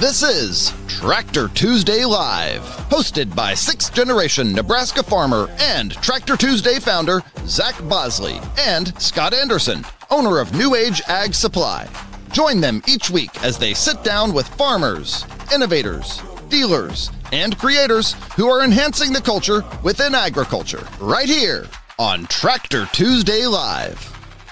This is Tractor Tuesday Live, hosted by sixth-generation Nebraska farmer and Tractor Tuesday founder Zach Bosley and Scott Anderson, owner of New Age Ag Supply. Join them each week as they sit down with farmers, innovators, dealers, and creators who are enhancing the culture within agriculture, right here on Tractor Tuesday Live.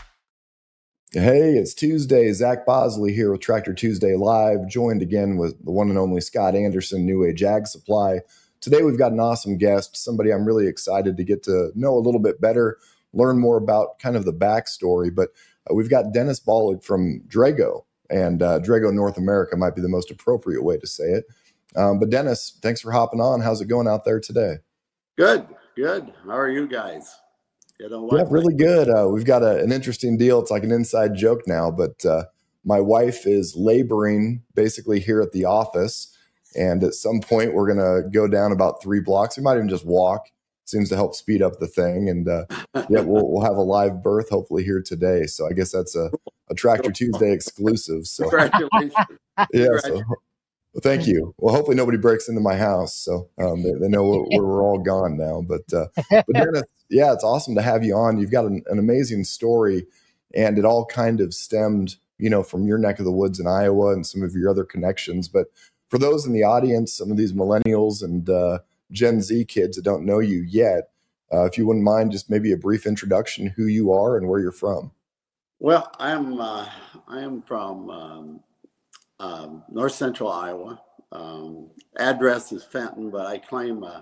Hey, it's Tuesday. Zach Bosley here with Tractor Tuesday Live, joined again with the one and only Scott Anderson, New Age Ag Supply. Today we've got an awesome guest, somebody I'm really excited to get to know a little bit better, learn more about kind of the backstory. But we've got Dennis Bollig from Drago, and Drago North America might be the most appropriate way to say it. But Dennis, thanks for hopping on. How's it going out there today? Good. How are you guys? Yeah, really good. We've got an interesting deal. It's like an inside joke now, but my wife is laboring basically here at the office. And at some point, we're going to go down about 3 blocks. We might even just walk. Seems to help speed up the thing. And yeah, we'll have a live birth hopefully here today. So I guess that's a Tractor Tuesday exclusive. So congratulations. Yeah. So, well, thank you. Well, hopefully nobody breaks into my house. So they know we're all gone now. But Dennis, yeah, it's awesome to have you on. You've got an amazing story, and it all kind of stemmed, from your neck of the woods in Iowa and some of your other connections. But for those in the audience, some of these millennials and Gen Z kids that don't know you yet, if you wouldn't mind just maybe a brief introduction, who you are and where you're from. Well, I am from north central Iowa. Address is Fenton, but I claim a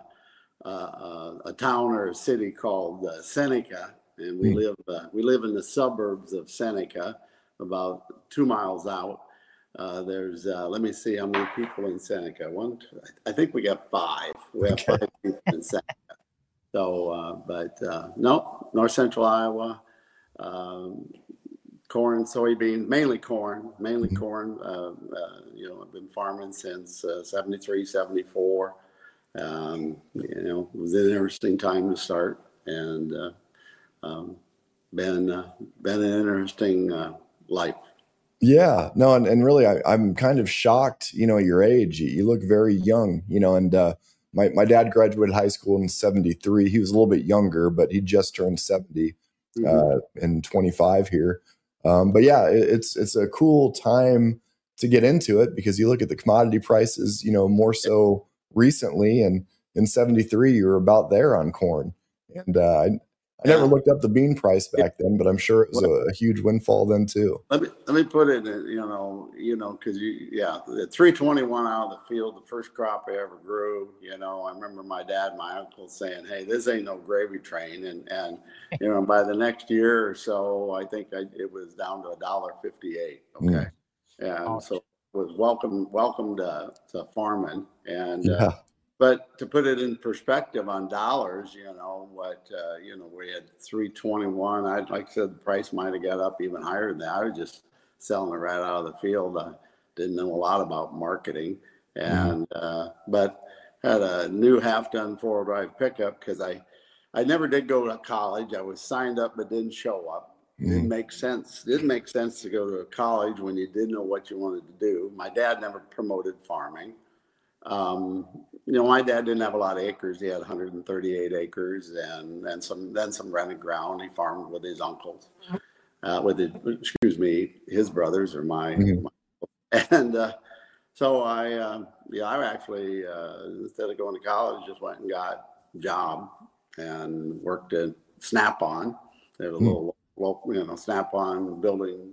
town or a city called Seneca, and we live in the suburbs of Seneca, about 2 miles out. There's let me see how many people in Seneca. I think we got 5. We have 5 people in Seneca. So, no, north central Iowa, corn, soybeans, mainly corn. I've been farming since 73, 74. It was an interesting time to start, and been an interesting life. Yeah, no, and really, I'm kind of shocked, at your age. You look very young, and my dad graduated high school in 73. He was a little bit younger, but he just turned 70 in 25 here. But yeah, it's a cool time to get into it because you look at the commodity prices, more so recently, and in 73 you were about there on corn, and I never looked up the bean price back then, but I'm sure it was a huge windfall then too. Let me put it in, because the 321 out of the field, the first crop I ever grew. I remember my dad and my uncle saying, "Hey, this ain't no gravy train," and by the next year or so, I think it was down to $1.58. Okay, and so it was welcome to farming, and but to put it in perspective on dollars, we had 321. Like I said, the price might have got up even higher than that. I was just selling it right out of the field. I didn't know a lot about marketing, and but had a new half-ton 4-wheel drive pickup because I never did go to college. I was signed up but didn't show up. Didn't make sense. Didn't make sense to go to a college when you didn't know what you wanted to do. My dad never promoted farming. My dad didn't have a lot of acres. He had 138 acres and some rented ground. He farmed with his uncles, his brothers or my and so I actually instead of going to college, just went and got a job and worked at Snap-on. They have a little Snap-on building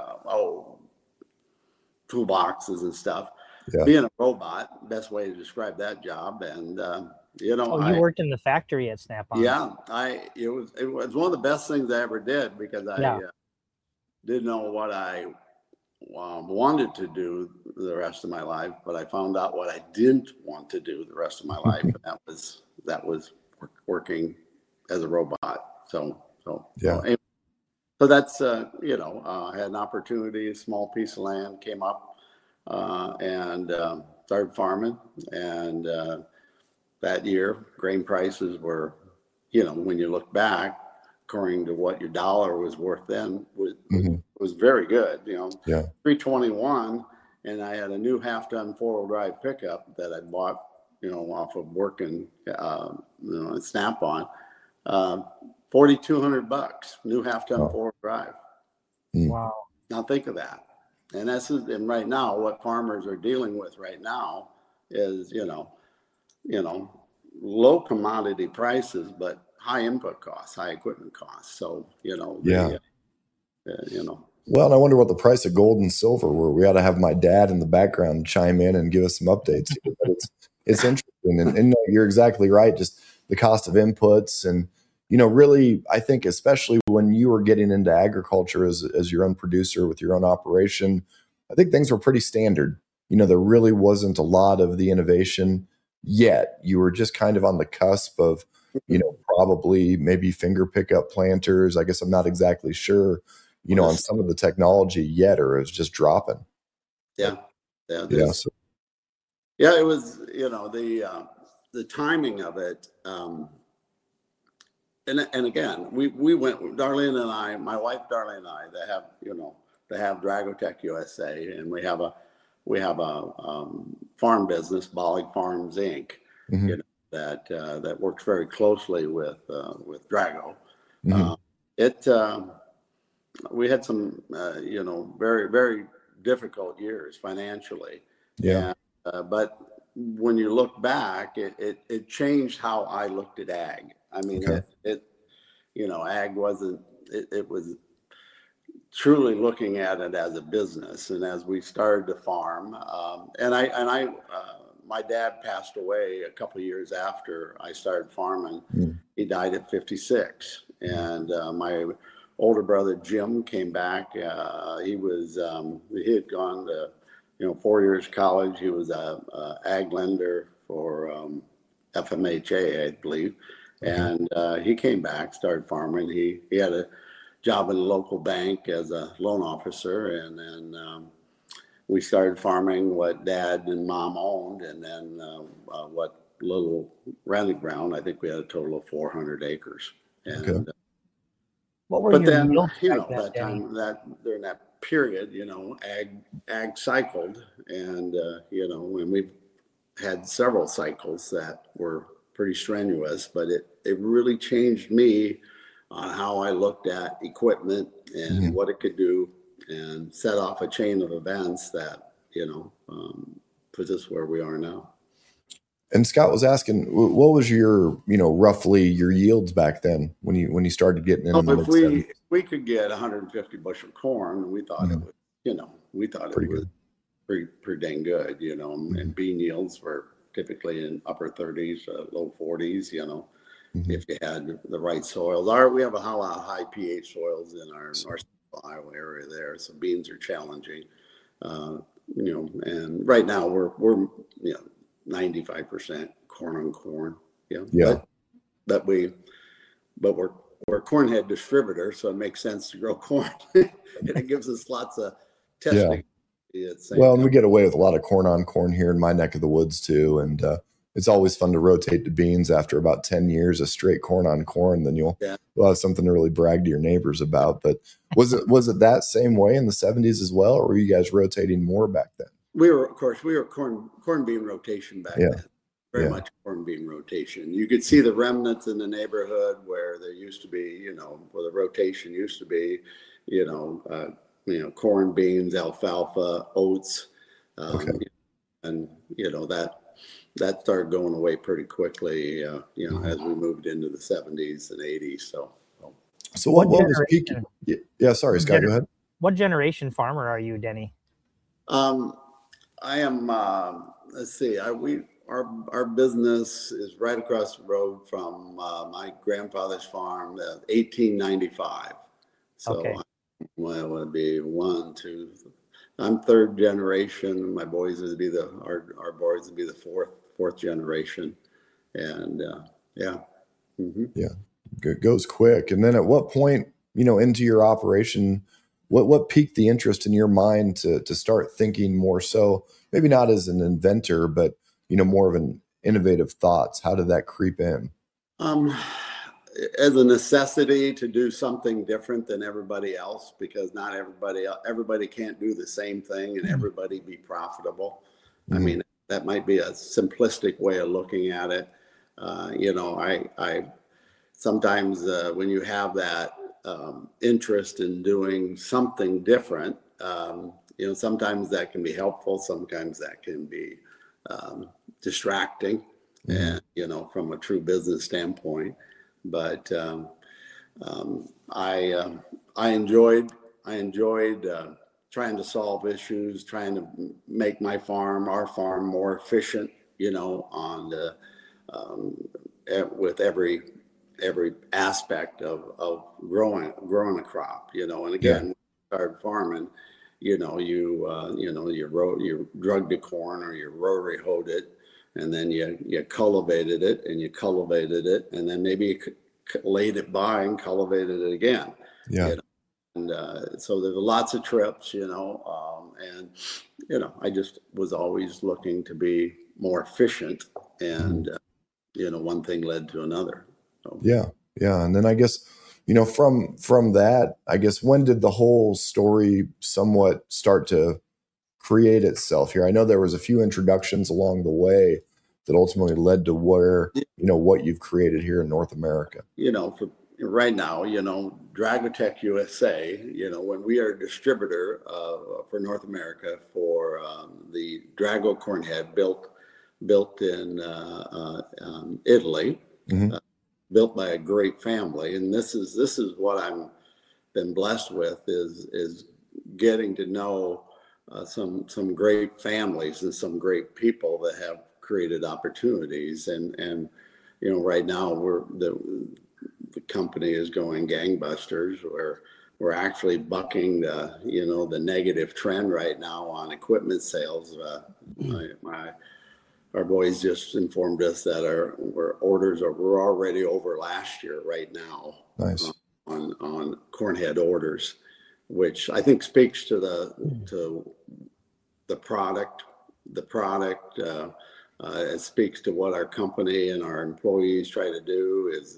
toolboxes and stuff. Yeah. Being a robot, best way to describe that job. And you worked in the factory at Snap-on. Yeah, it was one of the best things I ever did because I didn't know what I wanted to do the rest of my life, but I found out what I didn't want to do the rest of my life, and that was working as a robot. So that's I had an opportunity, a small piece of land came up. And started farming, and that year grain prices were, when you look back, according to what your dollar was worth then, was very good. 321 and I had a new half-ton four-wheel drive pickup that I bought, off of working, at Snap-on, $4,200, new half-ton four-wheel drive. Wow. Now think of that. And right now, what farmers are dealing with right now is, low commodity prices, but high input costs, high equipment costs. So, Well, and I wonder what the price of gold and silver were. We ought to have my dad in the background chime in and give us some updates. But it's interesting. And you're exactly right. Just the cost of inputs and, really, I think especially when you were getting into agriculture as your own producer with your own operation, I think things were pretty standard. There really wasn't a lot of the innovation yet. You were just kind of on the cusp of, probably maybe finger pickup planters. I guess I'm not exactly sure, on some of the technology yet, or it was just dropping. Yeah. Yeah. It was, the timing of it. And again, we went, Darlene and I, my wife Darlene and I, they have Dragotech USA, and we have a farm business, Bollig Farms Inc. That works very closely with Drago. We had some very, very difficult years financially. Yeah. But when you look back, it changed how I looked at ag. I mean, ag wasn't, it was truly looking at it as a business. And as we started to farm, my dad passed away a couple of years after I started farming. He died at 56. And my older brother, Jim, came back. He had gone to, 4 years college. He was a ag lender for FMHA, I believe. And he came back, started farming. He had a job in a local bank as a loan officer. And then we started farming what Dad and Mom owned, and then what little rented ground. I think we had a total of 400 acres. And, what were your yields that time, during that period, ag cycled, and and we've had several cycles that were pretty strenuous, but it really changed me on how I looked at equipment and what it could do, and set off a chain of events that put us where we are now. And Scott was asking, what was your roughly your yields back then when you started getting in? If we could get 150 bushel corn, we thought it was pretty dang good, and bean yields were typically in upper 30s, low 40s, if you had the right soils. We have a lot of high pH soils in our North Iowa area there, so beans are challenging, and right now we're 95% corn on corn, but we're a corn head distributor, so it makes sense to grow corn, and it gives us lots of testing. Well, and we get away with a lot of corn on corn here in my neck of the woods too. And it's always fun to rotate to beans after about 10 years of straight corn on corn. Then you'll have something to really brag to your neighbors about. But was it that same way in the 70s as well? Or were you guys rotating more back then? We were corn bean rotation back then. Very much corn bean rotation. You could see the remnants in the neighborhood where there used to be, where the rotation used to be, corn, beans, alfalfa, oats, and that started going away pretty quickly, as we moved into the 70s and 80s. So what was peaking? Yeah, sorry, Scott, go ahead. What generation farmer are you, Denny? I am. Let's see. Our business is right across the road from my grandfather's farm, 1895. So. Well, it would be 1, 2. I'm third generation. My boys would be our boys would be the fourth generation, and It goes quick. And then at what point, into your operation, what piqued the interest in your mind to start thinking more so, maybe not as an inventor, but more of an innovative thoughts? How did that creep in? as a necessity to do something different than everybody else, because not everybody can't do the same thing and everybody be profitable. I mean, that might be a simplistic way of looking at it. You know, I sometimes when you have that interest in doing something different, you know, sometimes that can be helpful, sometimes that can be distracting, and you know, from a true business standpoint. But I enjoyed trying to solve issues, trying to make our farm more efficient, you know, on the with every aspect of growing a crop, you know. And again, when you started farming, you know, you drug the corn or you rotary hoed it, and then you cultivated it and you cultivated it, and then maybe you laid it by and cultivated it again. Yeah. You know? And so there's lots of trips, you know, and you know, I just was always looking to be more efficient, and you know, one thing led to another. So. Yeah. And then I guess, you know, from that, I guess, when did the whole story somewhat start to create itself here? I know there was a few introductions along the way that ultimately led to where, you know, what you've created here in North America. You know, for right now, you know, Dragotech USA, you know, when we are a distributor for North America for the Drago cornhead built in Italy, built by a great family. And this is what I'm been blessed with is getting to know some great families and some great people that have created opportunities. And you know, right now the company is going gangbusters. We're actually bucking the negative trend right now on equipment sales. Our boys just informed us that our orders were already over last year right now. Nice. On cornhead orders, which I think speaks to the product. It speaks to what our company and our employees try to do is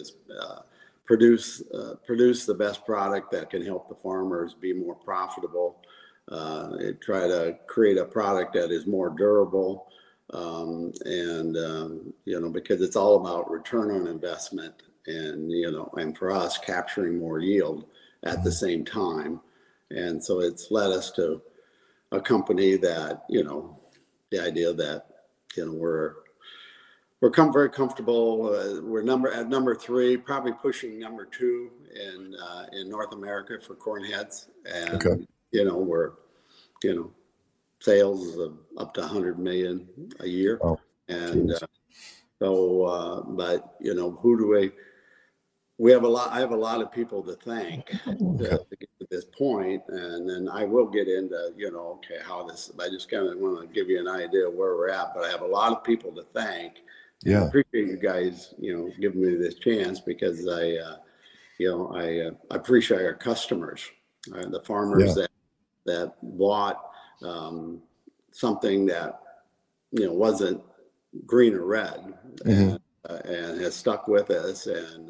produce the best product that can help the farmers be more profitable. Try to create a product that is more durable, and you know, because it's all about return on investment, and you know, and for us capturing more yield at the same time. And so it's led us to a company that, you know, the idea that, you know, we're very comfortable. We're number 3, probably pushing number 2 in North America for cornheads. And you know, we're, you know, sales of up to 100 million a year. Oh, and so but you know, I have a lot of people to thank to get to this point, and then I will get into, you know, how this. I just kind of want to give you an idea of where we're at, but I have a lot of people to thank. Yeah, I appreciate you guys, you know, giving me this chance, because I appreciate our customers, the farmers that bought something that, you know, wasn't green or red, and has stuck with us,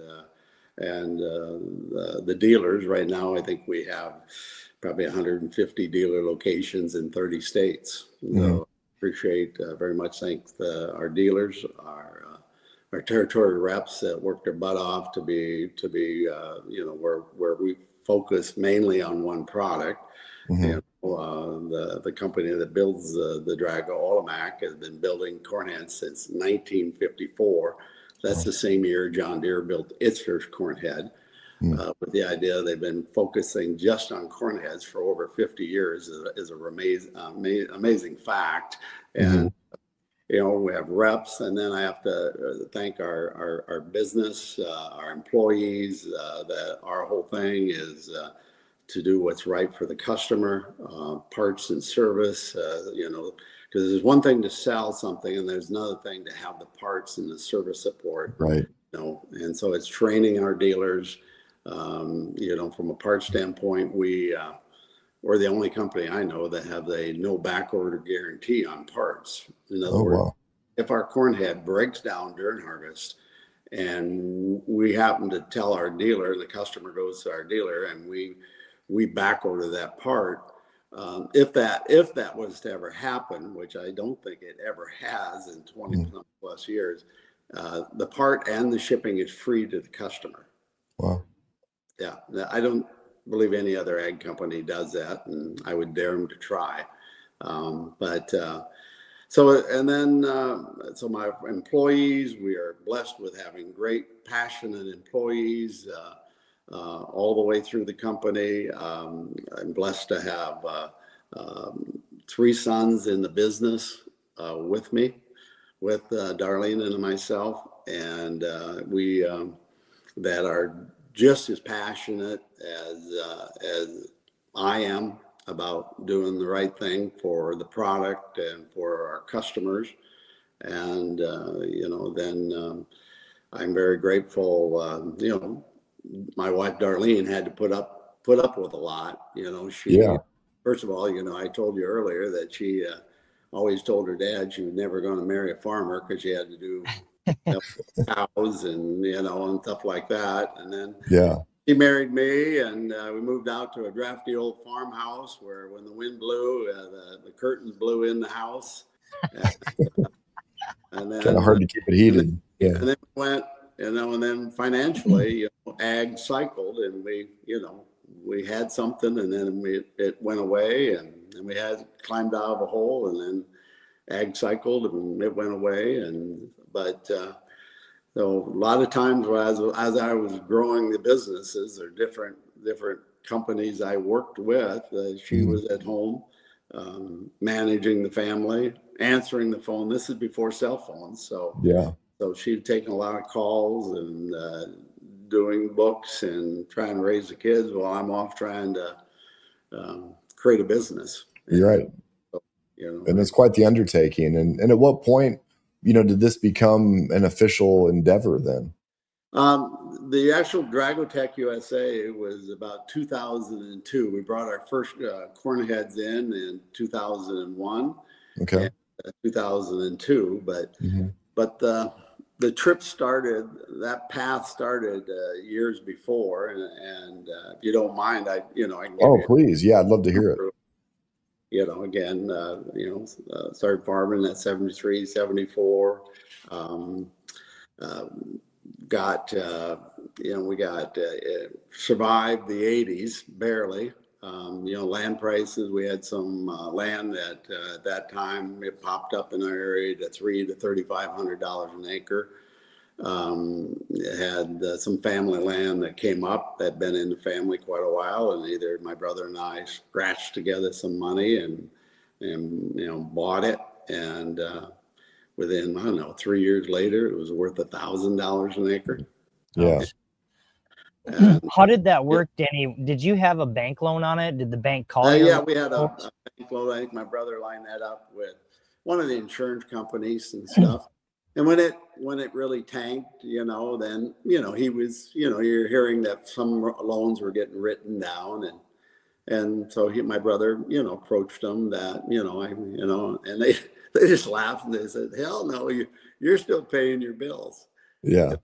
and the dealers. Right now, I think we have probably 150 dealer locations in 30 states. So appreciate very much. Thank our dealers, our territory reps that work their butt off to be you know, where we focus mainly on one product. And the company that builds the Drago Automac has been building cornheads since 1954. That's the same year John Deere built its first cornhead, with the idea they've been focusing just on cornheads for over 50 years is a amazing fact. And you know, we have reps, and then I have to thank our business, our employees. That our whole thing is to do what's right for the customer, parts and service. You know, because there's one thing to sell something, and there's another thing to have the parts and the service support. Right. You know, and so it's training our dealers. You know, from a parts standpoint, we're the only company I know that have a no back order guarantee on parts. In other words, if our cornhead breaks down during harvest and we happen to tell our dealer, the customer goes to our dealer, and we back order that part. If that was to ever happen, which I don't think it ever has in 20 plus years, the part and the shipping is free to the customer. Wow. Yeah, I don't believe any other ag company does that, and I would dare them to try. So my employees, we are blessed with having great, passionate employees all the way through the company. I'm blessed to have 3 sons in the business with me, with Darlene and myself, and we that are just as passionate as I am about doing the right thing for the product and for our customers. And, I'm very grateful. My wife, Darlene, had to put up with a lot. First of all, I told you earlier that she always told her dad she was never going to marry a farmer because she had to do cows and, and stuff like that. And then he married me, and we moved out to a drafty old farmhouse where when the wind blew, the curtains blew in the house. And then kind of hard to keep it heated. And then we went, and then financially, ag cycled, and we had something, and then it went away, and we had climbed out of a hole, and then ag cycled, and it went away, So a lot of times as I was growing the businesses, or different companies I worked with, she was at home managing the family, answering the phone. This is before cell phones. So she'd taken a lot of calls and doing books and trying to raise the kids while I'm off trying to create a business. You're right. So, and it's quite the undertaking. And at what point, did this become an official endeavor then? The actual Dragotech USA was about 2002. We brought our first corn heads in 2001. Okay. And 2002, but the trip started. That path started years before, and if you don't mind, I can. Oh, please, yeah, I'd love to hear it. Started farming at 73, 74. Survived the 80s barely. Land prices. We had some land that at that time it popped up in our area to $300 to $3,500 an acre. Had some family land that came up that'd been in the family quite a while, and either my brother and I scratched together some money and bought it, and within 3 years later it was worth $1,000 an acre. Yeah. How did that work, Denny? Did you have a bank loan on it? Did the bank call you? Yeah, we had a bank loan. I think my brother lined that up with one of the insurance companies and stuff. And when it really tanked, then he was, you're hearing that some loans were getting written down, and so my brother, approached them that, and they just laughed and they said, "Hell no, you're still paying your bills." Yeah.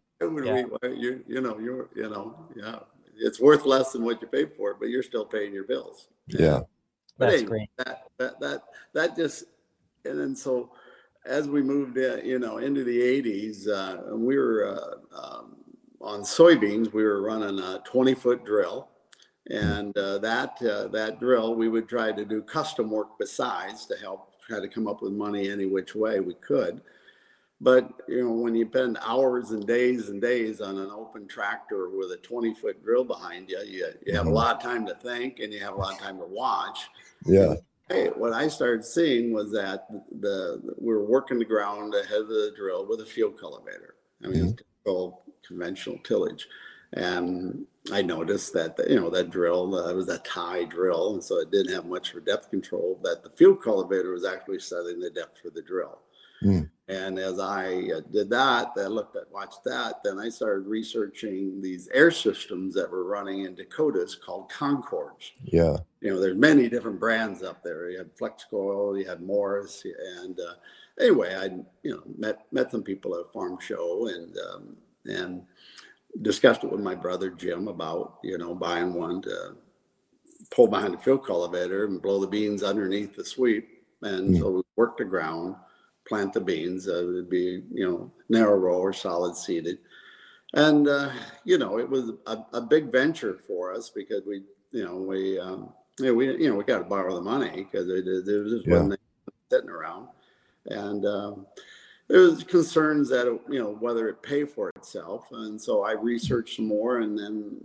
It's worth less than what you paid for it, but you're still paying your bills. Yeah. But That's anyway, great. That just, and then so as we moved into the 80s, we were on soybeans. We were running a 20-foot drill, and that drill we would try to do custom work besides to help try to come up with money any which way we could. But, when you spend hours and days on an open tractor with a 20-foot drill behind you, you have a lot of time to think, and you have a lot of time to watch. Yeah. Hey, what I started seeing was that we were working the ground ahead of the drill with a field cultivator. I mean, it's typical conventional tillage. And I noticed that, that drill, was a tie drill, and so it didn't have much for depth control, that the field cultivator was actually setting the depth for the drill. And as I did that, watched that, then I started researching these air systems that were running in Dakotas called Concords. Yeah. There's many different brands up there. You had Flexcoil, you had Morris, and anyway, I met some people at a farm show, and discussed it with my brother Jim about, buying one to pull behind the field cultivator and blow the beans underneath the sweep. And so we work the ground, plant the beans. It'd be, narrow row or solid seeded. And, it was a big venture for us because we got to borrow the money because there just wasn't sitting around. And there was concerns that, whether it pay for itself. And so I researched some more and then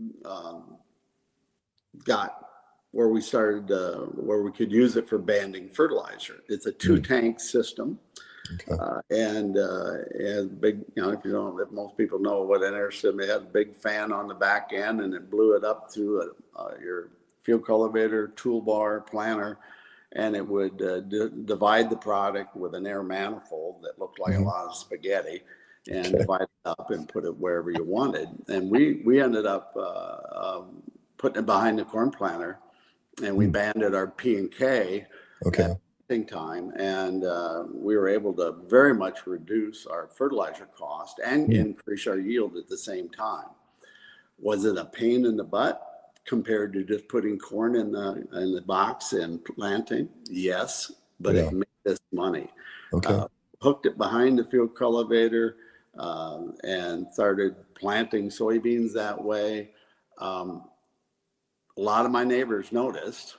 got where we started, where we could use it for banding fertilizer. It's a 2-tank system. Okay. And big, if most people know what an air system, it had a big fan on the back end and it blew it up through your field cultivator, toolbar, planter, and it would divide the product with an air manifold that looked like a lot of spaghetti and divide it up and put it wherever you wanted. And we ended up putting it behind the corn planter, and we banded our P and K at time, and we were able to very much reduce our fertilizer cost and increase our yield at the same time. Was it a pain in the butt compared to just putting corn in the box and planting? Yes, but it made us money. Hooked it behind the field cultivator and started planting soybeans that way. A lot of my neighbors noticed,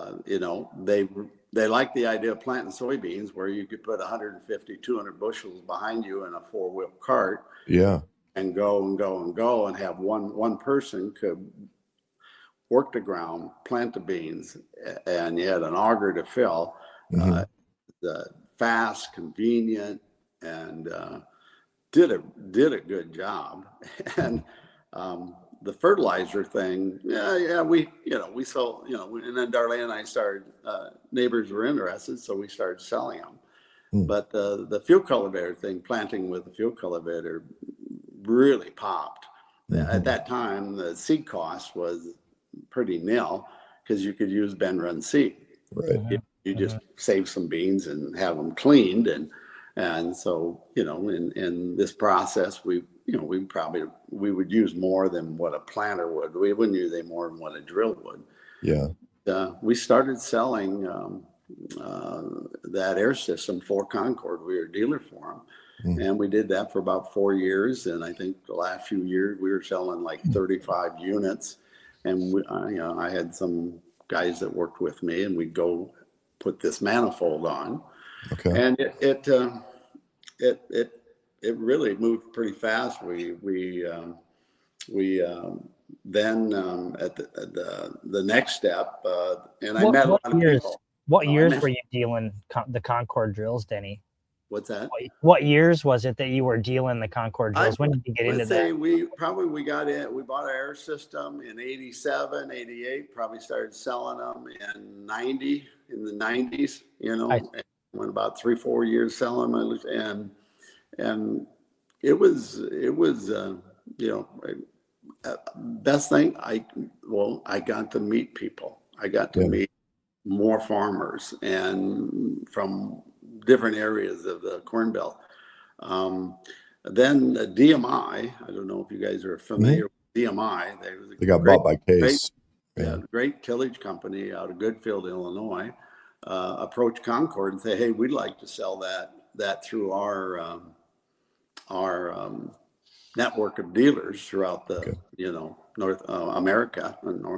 they liked the idea of planting soybeans where you could put 150, 200 bushels behind you in a 4-wheel cart. And go and go and go and have one person could work the ground, plant the beans, and you had an auger to fill. Fast, convenient, and did a good job. And the fertilizer thing, we sold, and then Darlene and I started, neighbors were interested, so we started selling them. But the field cultivator thing, planting with the field cultivator, really popped. At that time, the seed cost was pretty nil because you could use bend run seed. You just save some beans and have them cleaned, and so in this process we would use more than what a planter would. We wouldn't use any more than what a drill would. We started selling that air system for Concord. We were a dealer for them, and we did that for about 4 years. And I think the last few years we were selling like 35 units. And I had some guys that worked with me, and we'd go put this manifold on, and it really moved pretty fast. We then at the next step, and I met a lot of people. What years were you dealing the Concord drills, Denny? What's that? What years was it that you were dealing the Concord drills? When did you get into that? We got in. We bought our air system in 87, 88. Probably started selling them in the 90s. Went about 3-4 years selling them, and it was best thing. I got to meet people. I got to meet more farmers and from different areas of the Corn Belt. Then DMI, I don't know if you guys are familiar with DMI. They got bought by Case. Great tillage company out of Goodfield, Illinois, approached Concord and say, hey, we'd like to sell that through our network of dealers throughout the North America,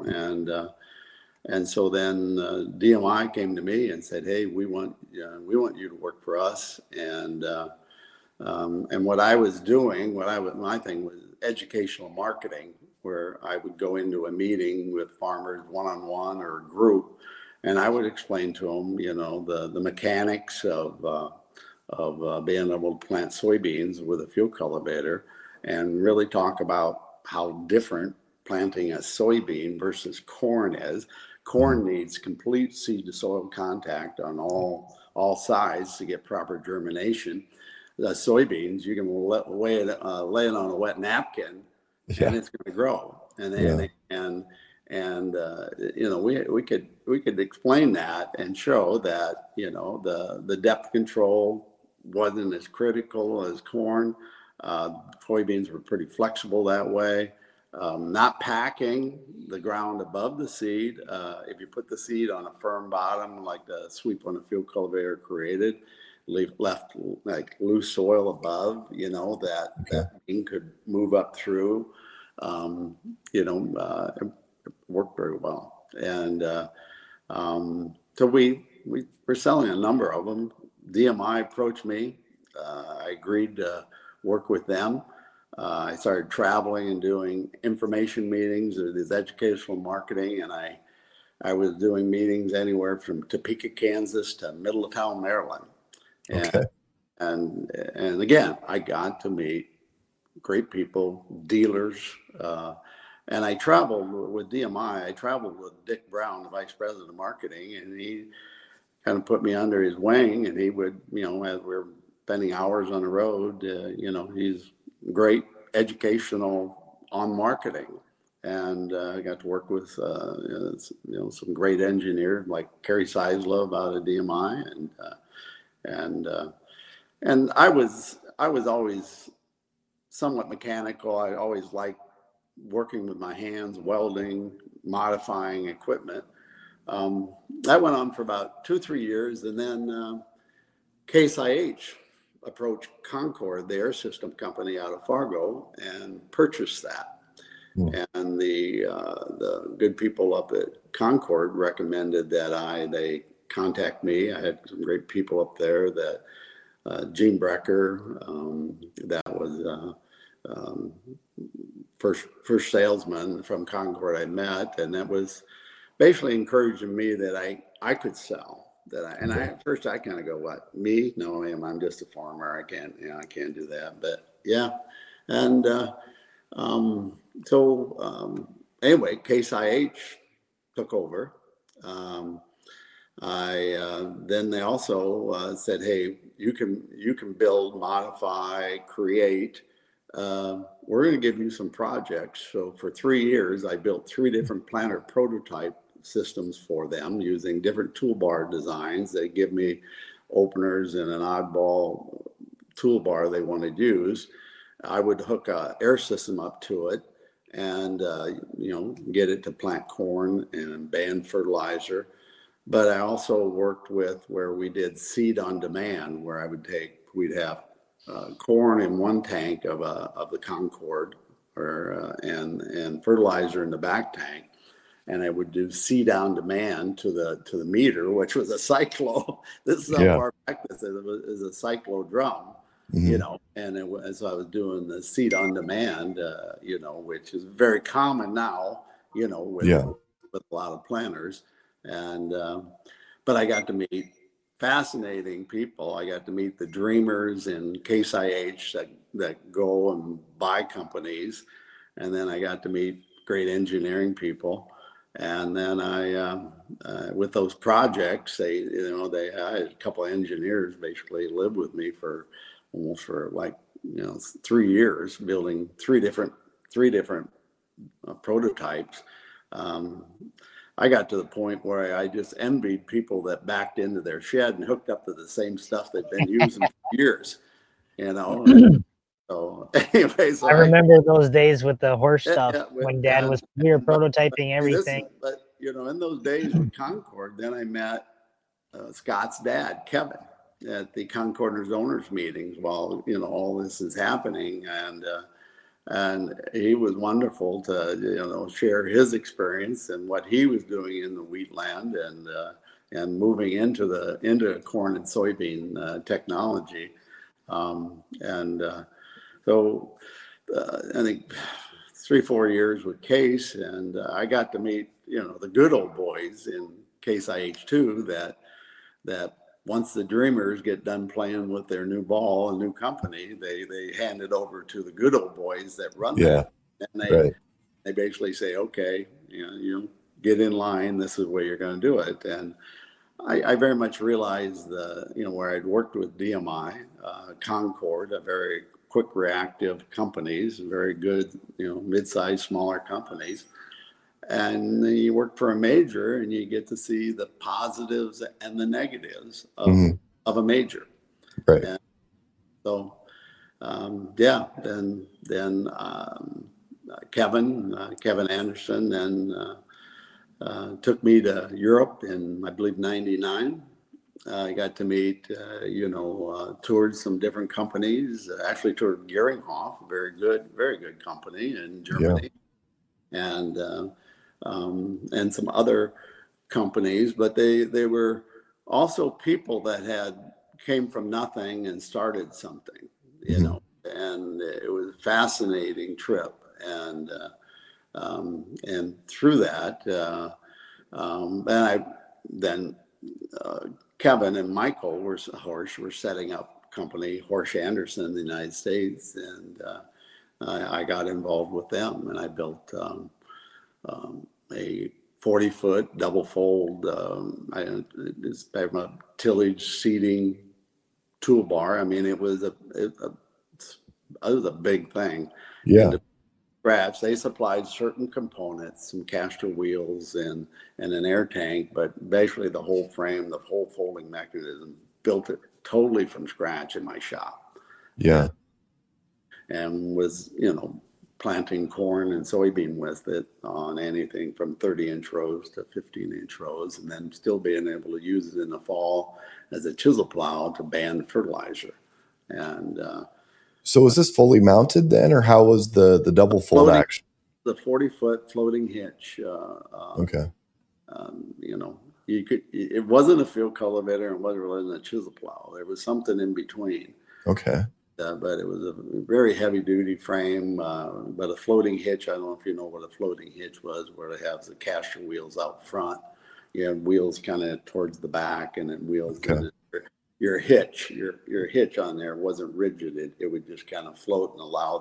and so then DMI came to me and said, hey, we want you to work for us. And what I was doing, my thing was educational marketing, where I would go into a meeting with farmers one-on-one or a group, and I would explain to them, the mechanics of being able to plant soybeans with a field cultivator, and really talk about how different planting a soybean versus corn is. Corn needs complete seed to soil contact on all sides to get proper germination. The soybeans, you can lay it on a wet napkin, and it's going to grow. We could explain that and show that the depth control wasn't as critical as corn. Soybeans were pretty flexible that way. Not packing the ground above the seed. If you put the seed on a firm bottom, like the sweep on a field cultivator created, left like loose soil above, that bean could move up through, it worked very well. And so we're selling a number of them. DMI approached me. I agreed to work with them. I started traveling and doing information meetings, this educational marketing, and I was doing meetings anywhere from Topeka, Kansas to Middletown, Maryland. And again, I got to meet great people, dealers, and I traveled with DMI. I traveled with Dick Brown, the vice president of marketing, and he kind of put me under his wing, and he would, as we're spending hours on the road, he's great educational on marketing. And I got to work with, some great engineers like Kerry Seislove out of DMI, and I was always somewhat mechanical. I always liked working with my hands, welding, modifying equipment. That went on for about 2-3 years, and then Case IH approached Concord, the air system company out of Fargo, and purchased that. And the good people up at Concord recommended that they contact me. I had some great people up there that Gene Brecker, that was first salesman from Concord I met, and that was basically encouraging me that I could sell. At first I kind of go, what, me? No, I'm just a farmer. I can't do that. But yeah. And anyway, Case IH took over. Then they also said, hey, you can build, modify, create. We're going to give you some projects. So for 3 years, I built 3 different planter prototype systems for them using different toolbar designs. They give me openers and an oddball toolbar they want to use. I would hook a air system up to it and get it to plant corn and band fertilizer. But I also worked with where we did seed on demand, where we'd have corn in one tank of the Concord, and fertilizer in the back tank. And I would do seed on demand to the meter, which was a cyclo. This is how far back this is a cyclo drum, And so I was doing the seed on demand, which is very common now, with a lot of planters. And but I got to meet fascinating people. I got to meet the dreamers in Case IH that go and buy companies, and then I got to meet great engineering people. And then with those projects, I had a couple of engineers basically live with me for 3 years, building three different prototypes. I got to the point where I just envied people that backed into their shed and hooked up to the same stuff they've been using for years, So anyway, I remember those days with the horse stuff when Dad was prototyping everything. But in those days with Concord, then I met Scott's dad, Kevin, at the Concorders owners meetings while all this is happening, and he was wonderful to share his experience and what he was doing in the wheatland and moving into corn and soybean technology, So I think 3-4 years with Case, and I got to meet the good old boys in Case IH too. That once the dreamers get done playing with their new ball, a new company, they hand it over to the good old boys that run that, and they basically say, okay, you get in line. This is the way you're going to do it. And I very much realized where I'd worked with DMI, Concord, a very quick reactive companies, very good, mid-sized, smaller companies. And then you work for a major and you get to see the positives and the negatives of a major. Right. And so yeah, then Kevin Anderson, then took me to Europe in, I believe, '99. I got to meet, toured some different companies. Actually toured Geringhoff, very good company in Germany, and some other companies. But they were also people that came from nothing and started something, and it was a fascinating trip. And through that, Kevin and Michael Horsch were setting up company Horsch Anderson in the United States, and I got involved with them, and I built a 40-foot double fold tillage seeding toolbar. I mean, it was a big thing. Yeah. Scratch. They supplied certain components, some caster wheels and an air tank, but basically the whole frame, the whole folding mechanism, built it totally from scratch in my shop. Yeah. And was, planting corn and soybean with it on anything from 30-inch rows to 15-inch rows, and then still being able to use it in the fall as a chisel plow to band fertilizer. And so was this fully mounted then, or how was the double fold action? The 40-foot floating hitch. Okay. It wasn't a field cultivator, and it wasn't really a chisel plow. There was something in between. Okay. But it was a very heavy duty frame, but a floating hitch. I don't know if you know what a floating hitch was, where it has the caster wheels out front. You have wheels kind of towards the back, and then wheels. Okay. Your hitch on there wasn't rigid. It would just kind of float and allow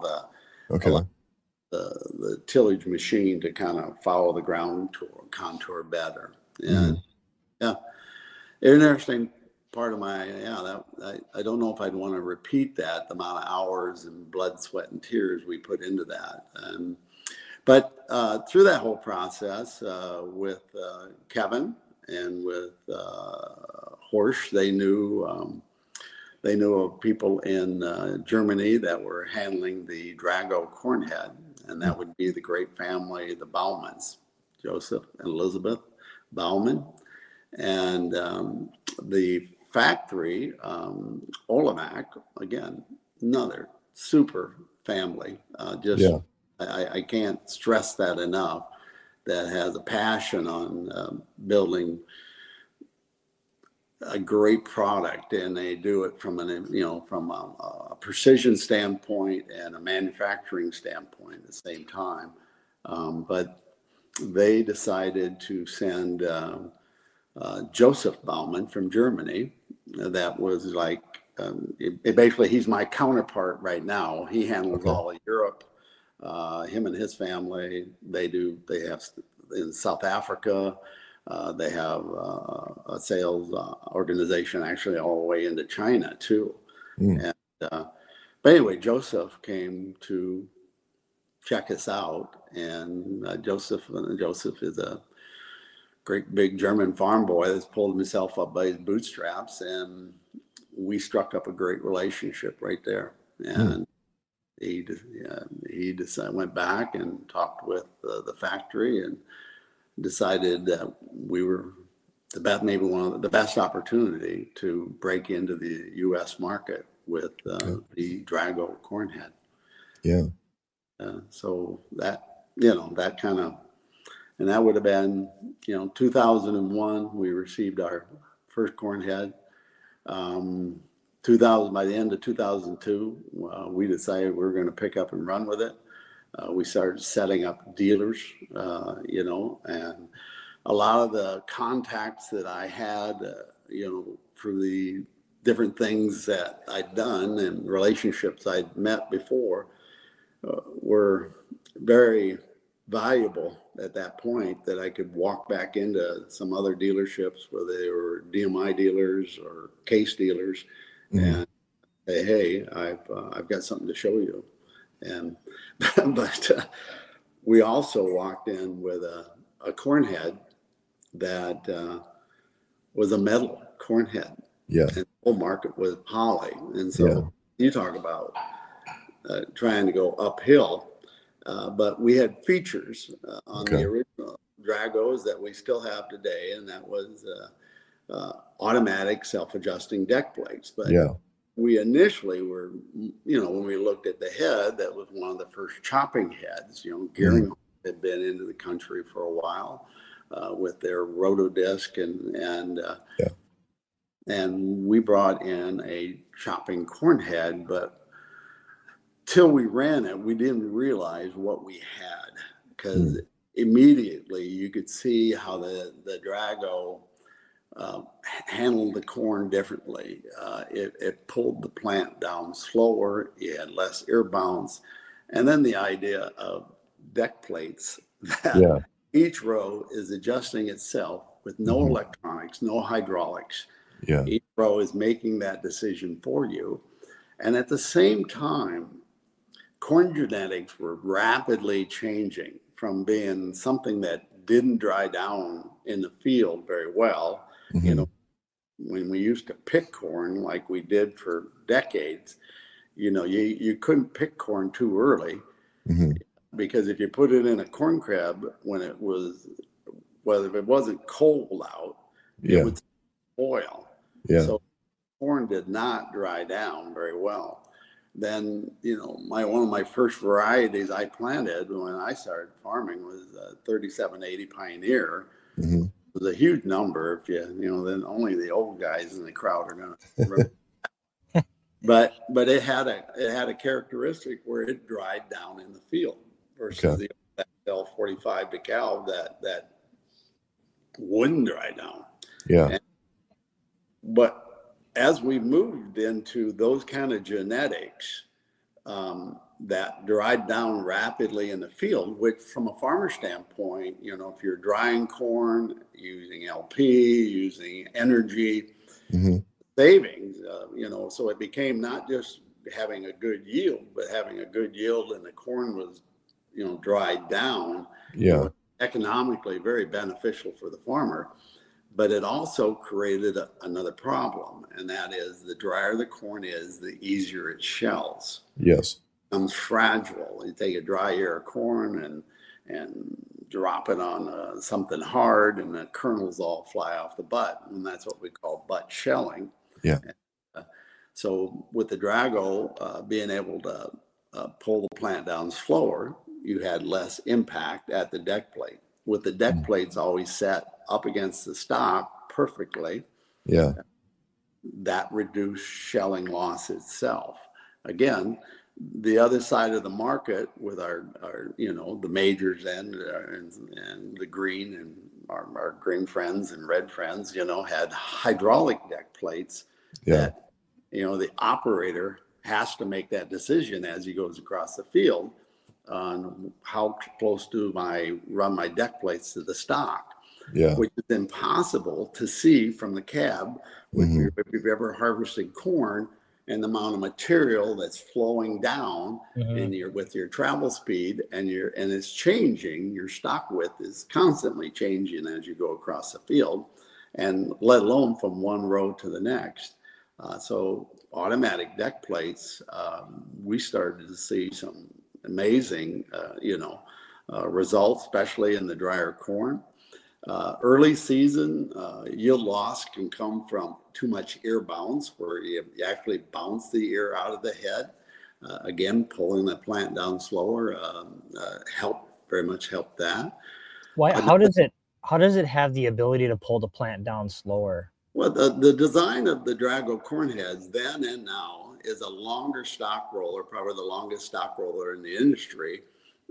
the tillage machine to kind of follow the ground contour better. And interesting part of my, I don't know if I'd want to repeat that, the amount of hours and blood, sweat, and tears we put into that. But through that whole process with Kevin and with Horsch, they knew of people in Germany that were handling the Drago corn head, and that would be the great family, the Baumans, Joseph and Elizabeth Bauman. And the factory, Olimac, again, another super family. I can't stress that enough, that has a passion on building a great product, and they do it from a precision standpoint and a manufacturing standpoint at the same time. But they decided to send Joseph Bauman from Germany. That was like, basically he's my counterpart right now. He handles all of Europe. Him and his family, they have in South Africa. They have a sales organization actually all the way into China too. And, but anyway, Joseph came to check us out, and Joseph is a great big German farm boy that's pulled himself up by his bootstraps, and we struck up a great relationship right there. And he decided, went back and talked with the factory and decided that we were maybe one of the best opportunity to break into the U.S. market with the Drago corn head. Yeah. So that, that kind of, and that would have been, 2001, we received our first corn head. 2000, by the end of 2002, we decided we were going to pick up and run with it. We started setting up dealers, and a lot of the contacts that I had, through the different things that I'd done and relationships I'd met before, were very valuable at that point, that I could walk back into some other dealerships, whether they were DMI dealers or case dealers, and say, hey, I've got something to show you. And but we also walked in with a corn head that was a metal corn head. Yeah. And the whole market was poly. And so you talk about trying to go uphill. But we had features on the original Dragos that we still have today, and that was automatic self-adjusting deck plates. But we initially were, when we looked at the head, that was one of the first chopping heads. Gearing had been into the country for a while with their Rotodisc, and we brought in a chopping corn head, but till we ran it, we didn't realize what we had, because immediately you could see how the Drago handled the corn differently. It pulled the plant down slower. You had less ear bounce. And then the idea of deck plates that each row is adjusting itself with no electronics, no hydraulics. Each row is making that decision for you. And at the same time, corn genetics were rapidly changing from being something that didn't dry down in the field very well. When we used to pick corn like we did for decades, you couldn't pick corn too early, because if you put it in a corn crib when it was, well, if it wasn't cold out, it would spoil. So corn did not dry down very well. Then, one of my first varieties I planted when I started farming was 3780 Pioneer. It was a huge number. If then only the old guys in the crowd are going to remember. But it had a characteristic where it dried down in the field versus the L45 DeKalb that wouldn't dry down. But as we moved into those kind of genetics that dried down rapidly in the field, which from a farmer standpoint, if you're drying corn, using LP, using energy savings, so it became not just having a good yield, but having a good yield, and the corn was, dried down. Economically very beneficial for the farmer. But it also created another problem, and that is the drier the corn is, the easier it shells. It becomes fragile. You take a dry ear of corn and drop it on something hard, and the kernels all fly off the butt, and that's what we call butt shelling. So with the Drago being able to pull the plant down slower, you had less impact at the deck plate. With the deck plates always set up against the stock perfectly, that reduced shelling loss itself. Again, the other side of the market with our the majors and the green and our green friends and red friends, had hydraulic deck plates that, the operator has to make that decision as he goes across the field on how close do I run my deck plates to the stock, which is impossible to see from the cab. If you've ever harvested corn and the amount of material that's flowing down with your travel speed and it's changing, your stock width is constantly changing as you go across the field, and let alone from one row to the next. So automatic deck plates, we started to see some amazing, results, especially in the drier corn. Early season yield loss can come from too much ear bounce, where you actually bounce the ear out of the head. Again, pulling the plant down slower very much helped that. Why? How does it have the ability to pull the plant down slower? Well, the design of the Drago corn heads then and now is a longer stock roller, probably the longest stock roller in the industry.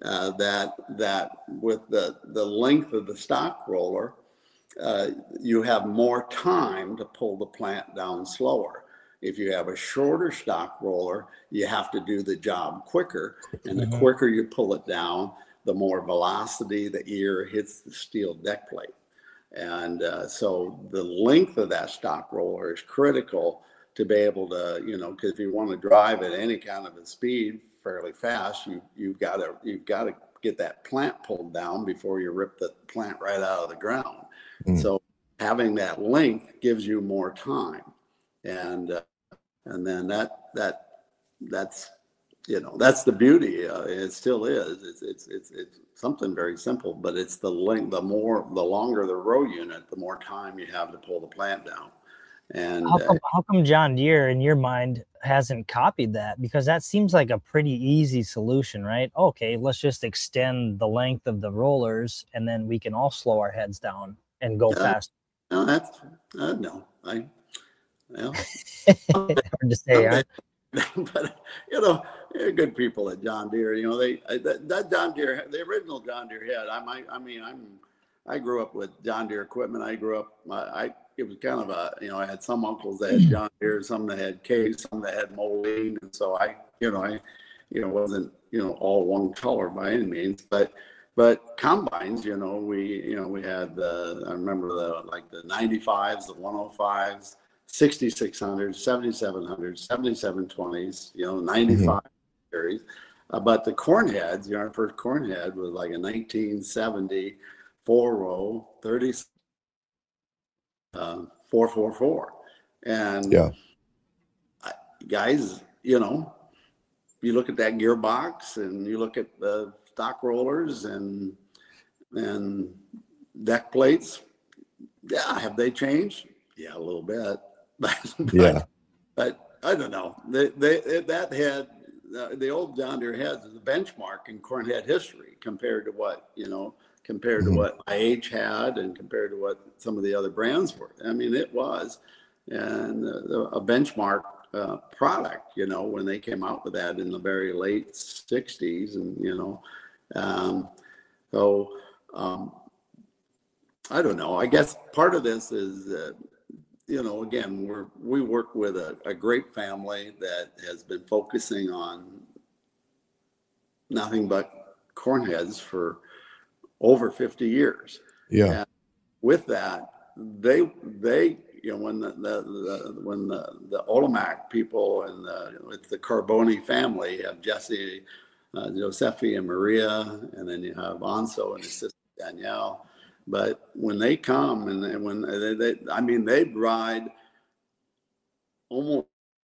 That with the length of the stock roller, you have more time to pull the plant down slower. If you have a shorter stock roller, you have to do the job quicker, and the quicker you pull it down, the more velocity the ear hits the steel deck plate. And so the length of that stock roller is critical to be able to, because if you want to drive at any kind of a speed fairly fast, you've got to get that plant pulled down before you rip the plant right out of the ground. So having that length gives you more time, and then that's that's the beauty. It still is. It's something very simple, but it's the length. The longer the row unit, the more time you have to pull the plant down. And how come John Deere, in your mind, hasn't copied that? Because that seems like a pretty easy solution, right? Okay, let's just extend the length of the rollers, and then we can all slow our heads down and go fast. No, that's no. Well, hard to say, huh? But they're good people at John Deere. That John Deere, the original John Deere head. I grew up with John Deere equipment. I grew up. It was kind of I had some uncles that had John Deere, some that had Case, some that had Moline, and so I wasn't all one color by any means, but combines, we had I remember the 95s, the 105s. 6600s, 7700s, 7720s, 95 series. But the corn heads, our first corn head was like a 1970 4-row 30 444. And guys, you look at that gearbox and you look at the stock rollers and deck plates. Yeah, have they changed? Yeah, a little bit. But I don't know. That head, the old John Deere heads, is a benchmark in corn head history compared to what to what IH had and compared to what some of the other brands were. I mean, it was a benchmark product. When they came out with that in the very late '60s, and I don't know. I guess part of this is. Again, we work with a great family that has been focusing on nothing but corn heads for over 50 years. Yeah. And with that, they when the Olimac people and with the Carboni family, you have Jesse, Josephi, and Maria, and then you have Anso and his sister Danielle. But when they come and when they ride almost.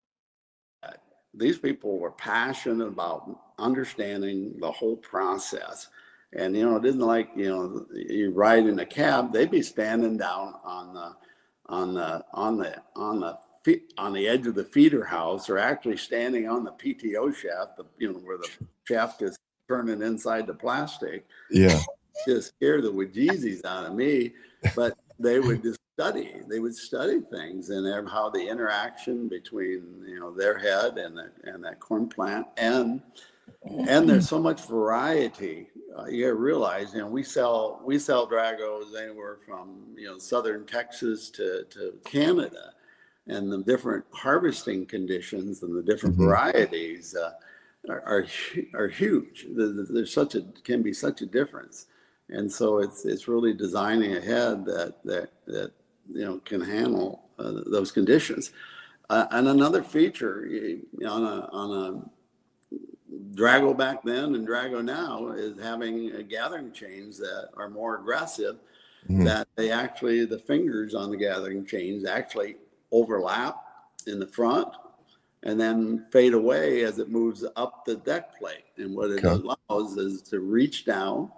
These people were passionate about understanding the whole process, and it isn't like you ride in a cab. They'd be standing down on the edge of the feeder house, or actually standing on the PTO shaft, where the shaft is turning inside the plastic. Yeah. Just scared the bejesus out of me, but they would just study. They would study things and how the interaction between their head and that corn plant, and there's so much variety. You gotta realize, we sell Dragos anywhere from southern Texas to Canada, and the different harvesting conditions and the different varieties are huge. There's can be such a difference. And so it's really designing a head that can handle those conditions. And another feature on a Drago back then and Drago now is having gathering chains that are more aggressive. That the fingers on the gathering chains actually overlap in the front and then fade away as it moves up the deck plate. And what it allows is to reach down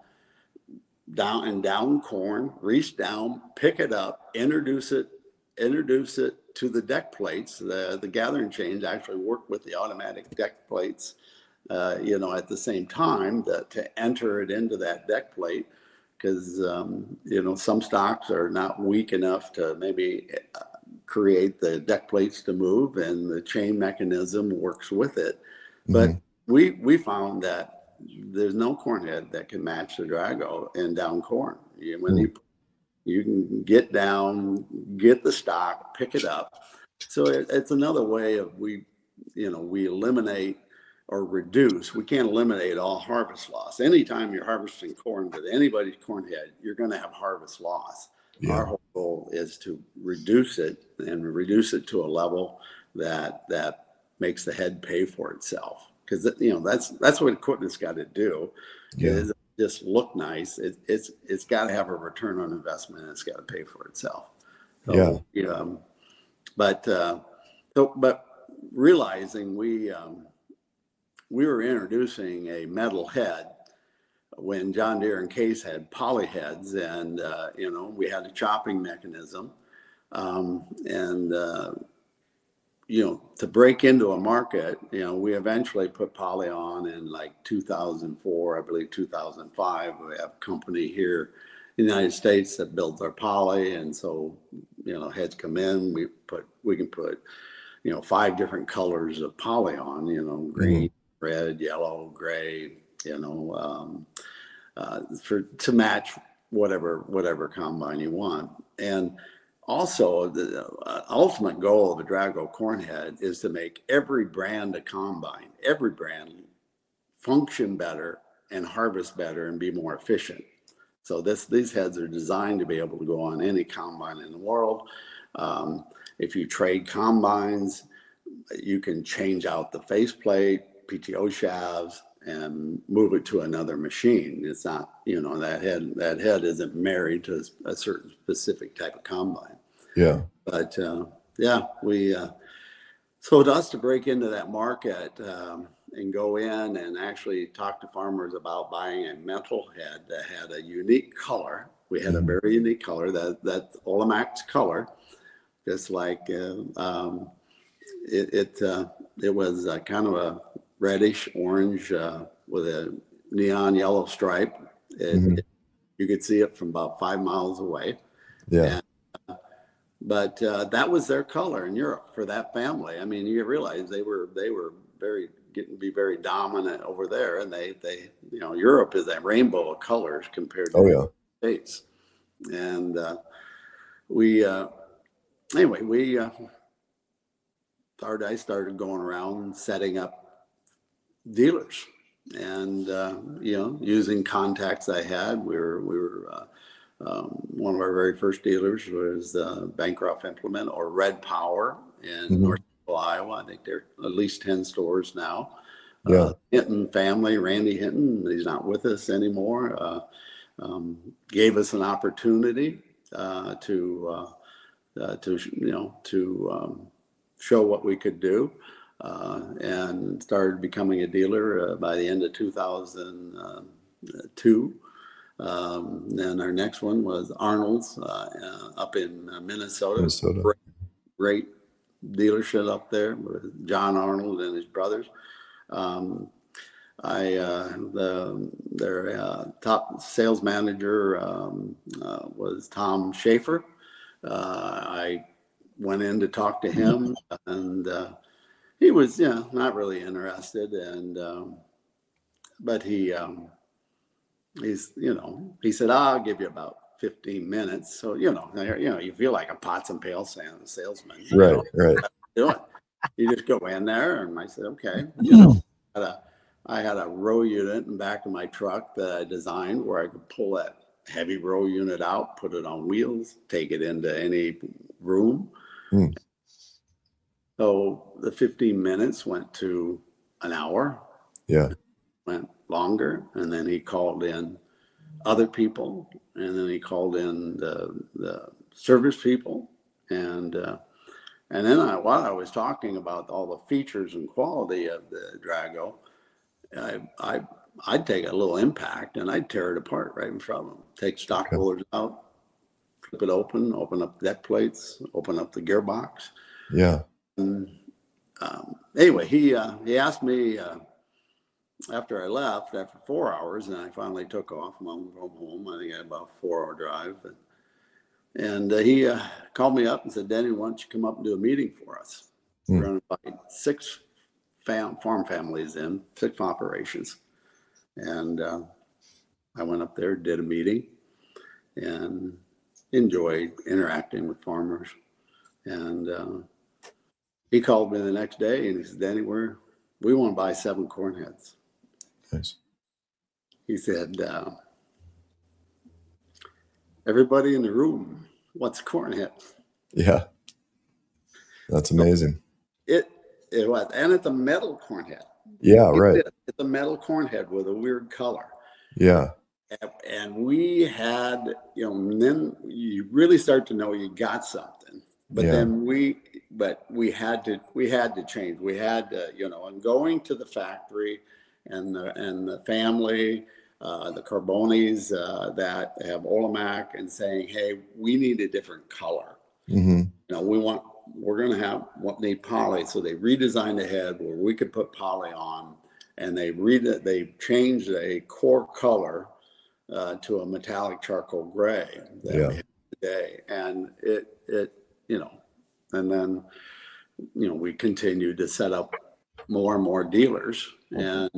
corn, reach down, pick it up, introduce it to the deck plates. The gathering chains actually work with the automatic deck plates, at the same time to enter it into that deck plate, because some stocks are not weak enough to maybe create the deck plates to move, and the chain mechanism works with it. But we found that there's no corn head that can match the Drago in down corn. When you can get down, get the stock, pick it up. So it's another way of we eliminate or reduce. We can't eliminate all harvest loss. Anytime you're harvesting corn with anybody's corn head, you're going to have harvest loss. Yeah. Our whole goal is to reduce it to a level that makes the head pay for itself. Because that's what equipment's got to do. Yeah. Is just look nice. It's got to have a return on investment, and it's got to pay for itself. So, yeah. But realizing we were introducing a metal head when John Deere and Case had poly heads, and we had a chopping mechanism, to break into a market, we eventually put poly on in like 2004, I believe 2005. We have a company here in the United States that builds our poly, and so heads come in. We can put 5 different colors of poly on, green, red, yellow, gray, to match whatever combine you want. And also, the ultimate goal of a Drago corn head is to make every brand of combine, every brand, function better and harvest better and be more efficient. So these heads are designed to be able to go on any combine in the world. If you trade combines, you can change out the faceplate, PTO shafts, and move it to another machine. It's not, that head isn't married to a certain specific type of combine. Yeah. But we so to us to break into that market and go in and actually talk to farmers about buying a metal head that had a unique color. We had a very unique color, that Olimax color, just like it was kind of a reddish orange with a neon yellow stripe. You could see it from about 5 miles away. Yeah. But that was their color in Europe for that family. I mean, you realize they were getting to be very dominant over there, and they Europe is that rainbow of colors compared to the States. And I started going around setting up dealers, and using contacts I had. We were one of our very first dealers was Bancroft Implement or Red Power in North Iowa. I think there are at least 10 stores now. Hinton family, Randy Hinton, he's not with us anymore, gave us an opportunity to show what we could do, and started becoming a dealer by the end of 2002. Then our next one was Arnold's up in Minnesota. Great dealership up there with John Arnold and his brothers. Their top sales manager was Tom Schaefer. I went in to talk to him, and he was not really interested, and but he said, I'll give you about 15 minutes. So, you feel like a pots and pails salesman. Right. You just go in there, and I said, okay. I had a row unit in the back of my truck that I designed where I could pull that heavy row unit out, put it on wheels, take it into any room. So the 15 minutes went to an hour. Yeah. Went longer, and then he called in other people, and then he called in the service people, and then while I was talking about all the features and quality of the Drago, I'd take a little impact and I'd tear it apart right in front of him. Take stock rollers out, flip it open up deck plates, open up the gearbox. Yeah. And, anyway, he asked me. After I left, after 4 hours, and I finally took off. I'm going home. I think I had about a 4-hour drive. And he called me up and said, Denny, why don't you come up and do a meeting for us? We're going to invite 6 farm families in, 6 operations. And I went up there, did a meeting, and enjoyed interacting with farmers. And he called me the next day, and he said, Denny, we want to buy 7 corn heads. Nice. He said, everybody in the room wants a corn head. Yeah. That's amazing. It was, and it's a metal corn head. Yeah, right. It's a metal corn head with a weird color. Yeah. And we had, and then you really start to know you got something. But then we had to change. We had to, you know, and going to the factory and the family, the Carbonis that have Olimac, and saying, hey, we need a different color. Mm-hmm. You know, we're going to have what need poly. So they redesigned the head where we could put poly on, and they changed a core color to a metallic charcoal gray that we have today. And it, you know, and then, you know, we continued to set up more and more dealers, and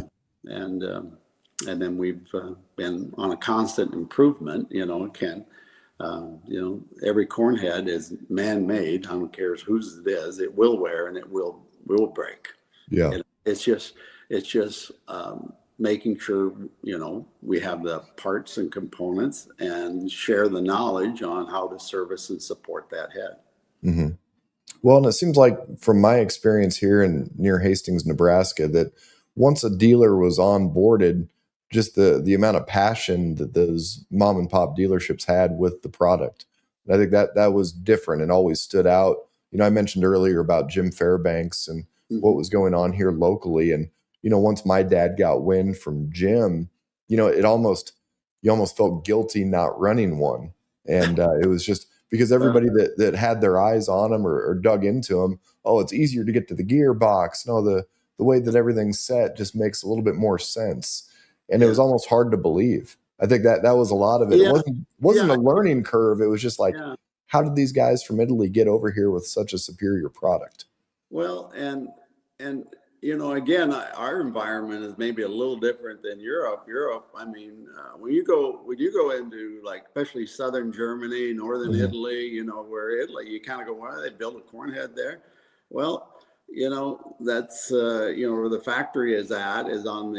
then we've been on a constant improvement. You know, Ken, you know, every corn head is man-made. I don't care whose it is. It will wear and it will break. Yeah, and it's just making sure, you know, we have the parts and components and share the knowledge on how to service and support that head. Mm-hmm. Well, and it seems like from my experience here near Hastings, Nebraska, that once a dealer was onboarded, just the amount of passion that those mom and pop dealerships had with the product. And I think that was different and always stood out. You know, I mentioned earlier about Jim Fairbanks and what was going on here locally. And, you know, once my dad got wind from Jim, you know, you almost felt guilty not running one. And it was just because everybody that had their eyes on him or dug into him, oh, it's easier to get to the gearbox. No, the way that everything's set just makes a little bit more sense. And it was almost hard to believe. I think that was a lot of it. Yeah. It wasn't a learning curve. It was just like, how did these guys from Italy get over here with such a superior product? Well, and you know, again, our environment is maybe a little different than Europe. I mean, when you go into, like, especially southern Germany, northern Italy, you know, where Italy, you kind of go, why they build a corn head there? Well, you know, that's you know, where the factory is on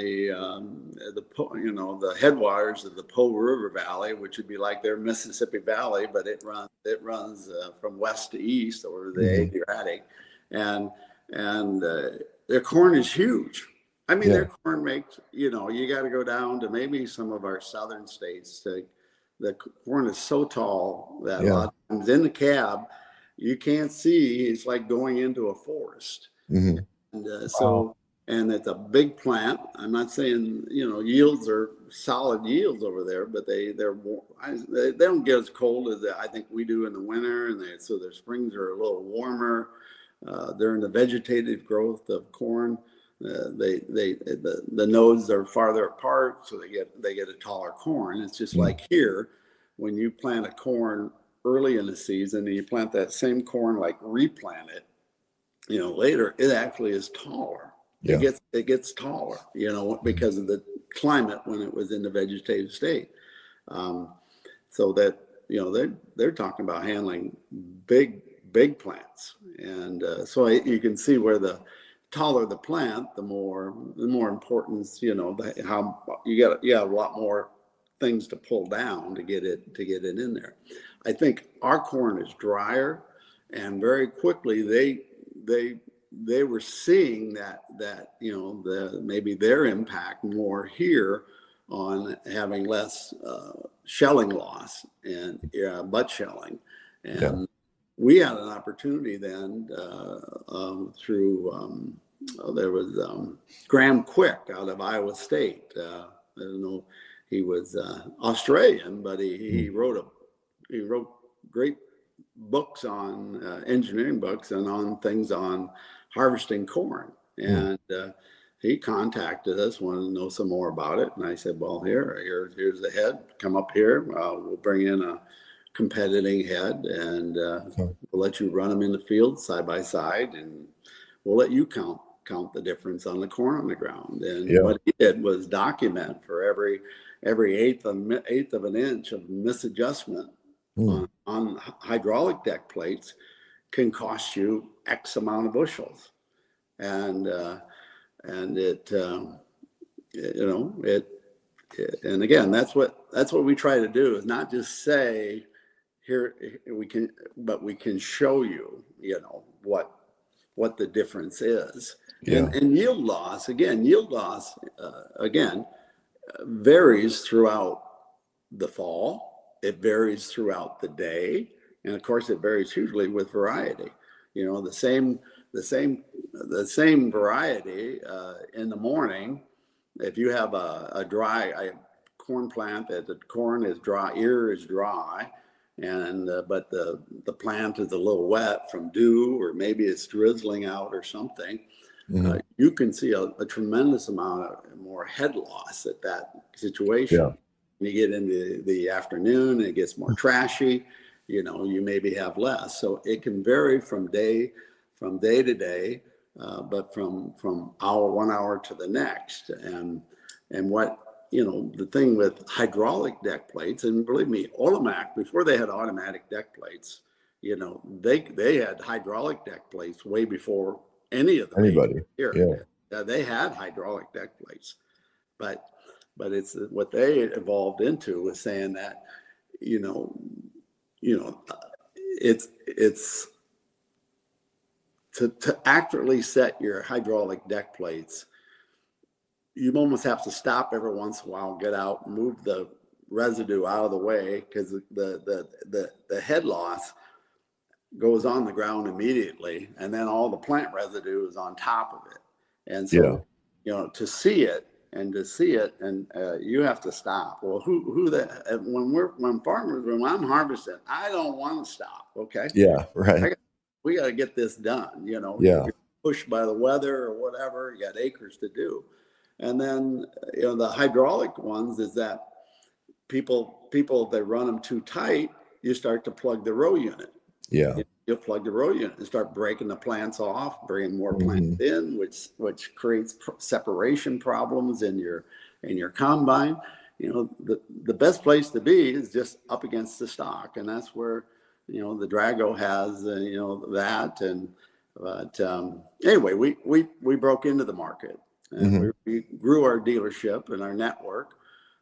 the headwaters of the Po River Valley, which would be like their Mississippi Valley, but it runs from west to east over the Adriatic, and their corn is huge. I mean, their corn makes, you know, you got to go down to maybe some of our southern states. The corn is so tall that a lot of times in the cab, you can't see. It's like going into a forest. Mm-hmm. And so, and it's a big plant. I'm not saying, you know, yields are solid yields over there, but they don't get as cold as I think we do in the winter, and so their springs are a little warmer. During the vegetative growth of corn, the nodes are farther apart, so they get a taller corn. It's just like here, when you plant a corn early in the season and you plant that same corn, like replant it, you know, later, it actually is taller. Yeah. It gets taller, you know, because of the climate when it was in the vegetative state. So that, you know, they're talking about handling big plants, and so you can see where the taller the plant, the more importance, you know, how you have a lot more things to pull down to get it in there. I think our corn is drier, and very quickly they were seeing that you know, maybe their impact more here on having less shelling loss and bud shelling, and we had an opportunity then through there was Graham Quick out of Iowa State. I don't know, he was Australian, but he wrote great books on engineering books and on things on harvesting corn. And he contacted us, wanted to know some more about it. And I said, well, here's the head. Come up here. We'll bring in a competing head, and we'll let you run them in the field side by side, and we'll let you count the difference on the corn on the ground. And what he did was document for every eighth of an inch of misadjustment on hydraulic deck plates can cost you X amount of bushels. And it you know, and again, that's what we try to do, is not just say, here we can show you, you know, what the difference is. And yield loss again varies throughout the fall. It varies throughout the day, and of course it varies hugely with variety. you know, the same variety in the morning. If you have a dry corn plant that the corn is dry, ear is dry, and but the plant is a little wet from dew, or maybe it's drizzling out or something, you can see a tremendous amount of more head loss at that situation. Yeah. When you get into the afternoon, it gets more trashy, you know, you maybe have less. So it can vary from day to day, but from 1 hour to the next. And what, you know, the thing with hydraulic deck plates, and believe me, Olimac, before they had automatic deck plates, you know, they had hydraulic deck plates way before anybody here. Yeah. They had hydraulic deck plates, but it's what they evolved into was saying that, you know, it's to accurately set your hydraulic deck plates, you almost have to stop every once in a while, get out, move the residue out of the way, because the head loss goes on the ground immediately, and then all the plant residue is on top of it. And so, you know, to see it, and you have to stop. Well, when I'm harvesting, I don't want to stop. Okay. Yeah. Right. We got to get this done. You know. Yeah. You're pushed by the weather or whatever. You got acres to do. And then, you know, the hydraulic ones is that people, if they run them too tight, you start to plug the row unit. Yeah. You'll plug the row unit and start breaking the plants off, bringing more plants in, which creates separation problems in your combine. You know, the best place to be is just up against the stock, and that's where, you know, the Drago has, you know, that. But anyway, we broke into the market, and we grew our dealership and our network.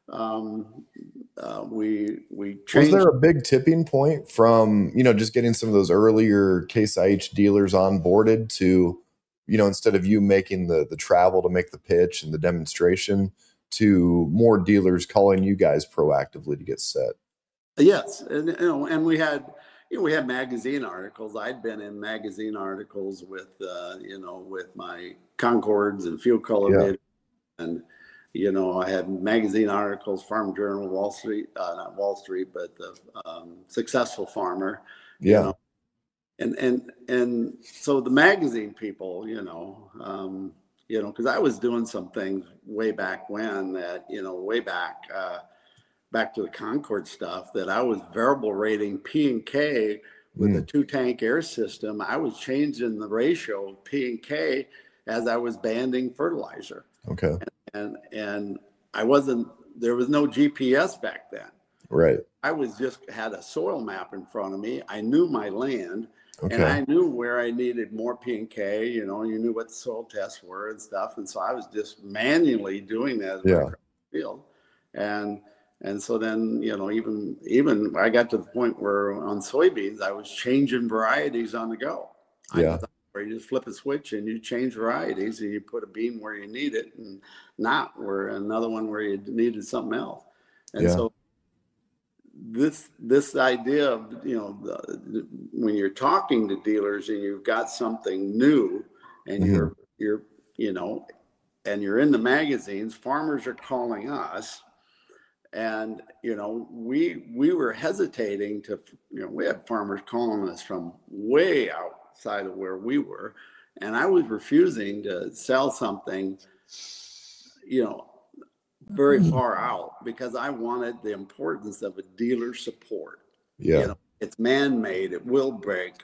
We changed. Was there a big tipping point from, you know, just getting some of those earlier Case IH dealers onboarded to, you know, instead of you making the travel to make the pitch and the demonstration, to more dealers calling you guys proactively to get set? Yes, and you know, and we had magazine articles. I'd been in magazine articles with you know, with my Concords and Field Color, and you know, I had magazine articles, Farm Journal, Wall Street, not Wall Street, but the Successful Farmer. Yeah. You know? And so the magazine people, you know, because I was doing some things way back when that, you know, way back to the Concord stuff, that I was variable rating P and K with a 2-tank air system. I was changing the ratio of P and K as I was banding fertilizer. Okay. And I wasn't, there was no GPS back then. Right. I was just had a soil map in front of me. I knew my land, okay, and I knew where I needed more P and K, you know, you knew what the soil tests were and stuff. And so I was just manually doing that in the field. And so then, you know, even I got to the point where on soybeans, I was changing varieties on the go. Yeah. Where you just flip a switch and you change varieties, and you put a bean where you need it, and not where another one where you needed something else. And so this idea of, you know, when you're talking to dealers and you've got something new, and you're you know, and you're in the magazines, farmers are calling us. And, you know, we were hesitating to, you know, we had farmers calling us from way outside of where we were. And I was refusing to sell something, you know, very far out, because I wanted the importance of a dealer support. Yeah. You know, it's man-made, it will break.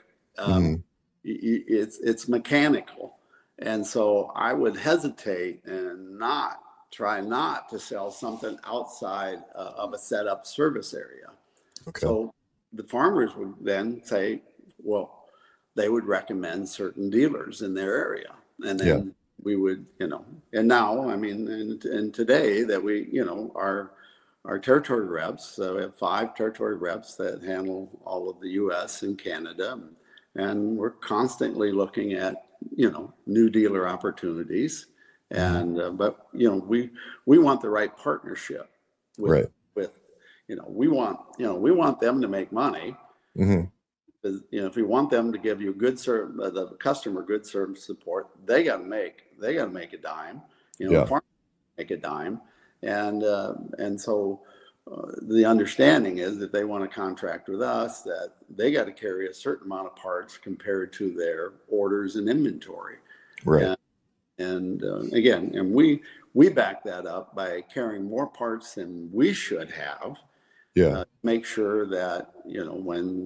It's mechanical. And so I would hesitate and try not to sell something outside of a set up service area. Okay. So the farmers would then say, well, they would recommend certain dealers in their area. And then we would, you know, and now, I mean, and today that we, you know, our territory reps, so we have 5 territory reps that handle all of the US and Canada. And we're constantly looking at, you know, new dealer opportunities. And but you know, we want the right partnership with you know, we want them to make money, 'Cause, you know, if you want them to give you good the customer good service support, they got to make a dime. You know, Yeah. the farmer make a dime, and so the understanding is that they want to contract with us, that they got to carry a certain amount of parts compared to their orders and inventory. Right. And again, and we back that up by carrying more parts than we should have. Yeah. Make sure that, you know,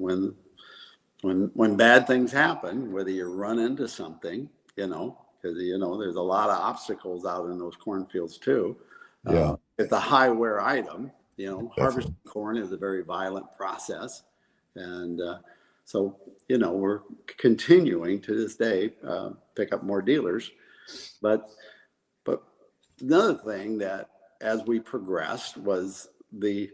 when bad things happen, whether you run into something, you know, because, you know, there's a lot of obstacles out in those cornfields too. Yeah. It's a high wear item. You know, Definitely. harvesting corn is a very violent process. And so, you know, we're continuing to this day, pick up more dealers. But another thing that as we progressed was the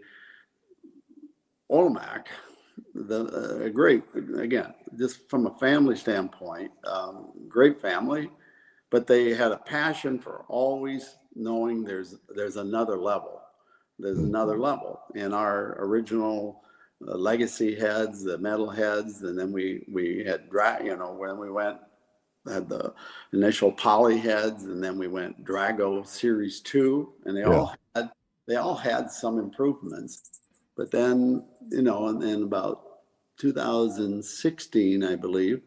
Olmec, a great, again, just from a family standpoint, great family, but they had a passion for always knowing there's another level. There's another level. And our original legacy heads, the metal heads, and then we had, you know, when we had the initial poly heads, and then we went Drago Series 2, and they all had some improvements. But then, you know, in about 2016, I believe,